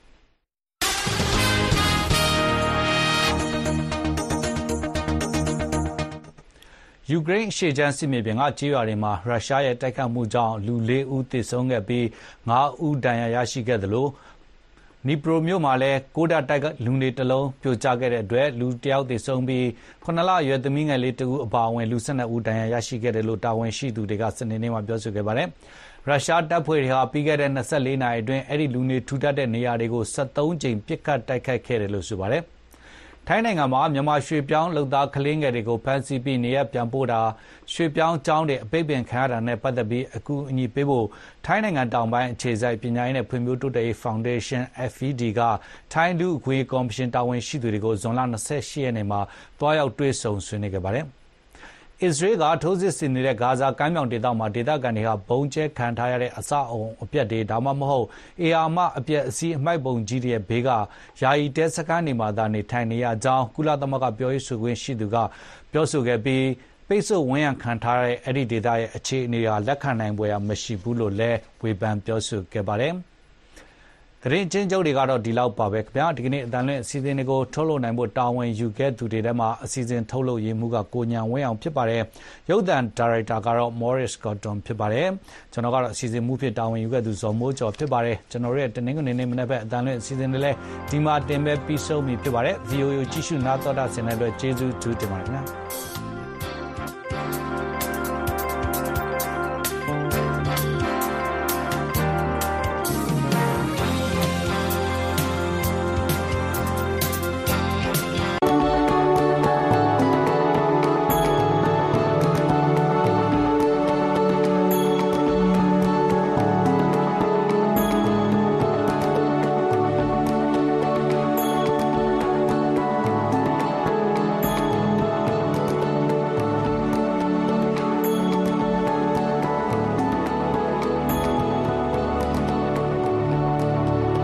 ယူကရိန်းရှေ့ချမ်းစစ်မြေပြင်ကကြေးရွာတွေမှာရုရှားရဲ့တိုက်ခိုက်မှုကြောင့်လူလေးဦးသေဆုံးခဲ့ပြီးငါးဦးဒဏ်ရာရရှိခဲ့သလိုနီပရိုမြို့မှာလည်းကိုးဒတ်တိုက်လူနေတစ်လုံးပြိုကျခဲ့တဲ့အတွက်လူတစ်ယောက်သေဆုံးပြီးခုနှစ်လအရွယ်သမီးငယ်လေးတစ်ဦးအပါအဝင်လူ၁၂ဦးဒဏ်ရာရရှိခဲ့တယ်လို့တာဝန်ရှိသူတွေကစနေနေ့မှာပြောဆိုခဲ့ပါတယ်။ရုရှားတပ်ဖွဲ့တွေဟာပြီးခဲ့တဲ့၂၄နာရီအတွင်းအဲ့ဒီလူနေထူထပ်တဲ့နေရာတွေကို၁၃ကြိမ်ပစ်ခတ်တိုက်ခိုက်ခဲ့တယ်လို့ဆိုပါတယ်။ထိုင်းနိုင်ငံမှာမြန်မာရွှေပြောင်းလုပ်သားကလေးငယ်တွေကိုဖမ်းဆီးပြီးနေရပြန်ပို့တာရွှေပြောင်းကျောင်းတွေအပိတ်ပင်ခံရတာနဲ့ပတ်သက်ပြီးအကူအညီပေးဖို့ထိုင်းနိုင်ငံတောင်ပိုင်းအခြေစိုက်ပညာရေးနဲ့ဖွံ့ဖြိုးတိုးတက်ရေးဖောင်ဒေးရှင်း F E D ကထိုင်းလူ့အခွင့်အရေးကော်မရှင်တာဝန်ရှိသူတွေကိုဇွန်လ၂၈ရက်နေ့မှာတွားရောက်တွေ့ဆုံဆွေးနွေးခဲ့ပါတယ်။အစ္စရေးကထိုးစစ်ဆင်နေတဲ့ဂါဇာကမ်းမြောင်ဒေသမှာဒေသခံတွေကဘုံကျဲခံထားရတဲ့အဆောက်အုံအပျက်တွေဒါမှမဟုတ်အေယာမအပျက်အစီးအမိုက်ပုံကြီးတွေဘေးကယာယီတဲစခန်းတွေမှာသာနေထိုင်နေရကြောင်းကုလသမဂ္ဂပြောရေးဆိုခွင့်ရှိသူကပြောဆိုခဲ့ပြီးပိတ်ဆို့ဝန်ရံခံထားတဲ့အဲ့ဒီဒေသရဲ့အခြေအနေဟာလက်ခံနိုင်ပွဲမရှိဘူးလို့လည်းဝေဖန်ပြောဆိုခဲ့ပါတယ်။သတင်းချင်းချုပ်တွေကတော့ဒီလောက်ပါပဲခင်ဗျာဒီကနေ့အတန်လွင့်အစီအစဉ်တွေကိုထုတ်လုပ်နိုင်ဖို့တာဝန်ယူခဲ့သူတွေထဲမှာအစီအစဉ်ထုတ်လုပ်ရေးမှူးကကိုညာဝင်းအောင်ဖြစ်ပါတယ်ရုပ်သံဒါရိုက်တာကတော့ Morris Cotton ဖြစ်ပါတယ်ကျွန်တော်ကတော့အစီအစဉ်မှူးဖြစ်တာဝန်ယူခဲ့သူဇော်မိုးကျော်ဖြစ်ပါတယ်ကျွန်တော်ရဲ့တနင်္ဂနွေနေ့မနေ့ဘက်အတန်လွင့်အစီအစဉ်တွေလည်းဒီမှာတင်ပဲပြီးဆုံးပြီဖြစ်ပါတယ် ဗီအိုအေ ကြည့်ရှုနားတော်တာဆင်တဲ့အတွက်ကျေးဇူးတူတင်ပါတယ်ခင်ဗျာ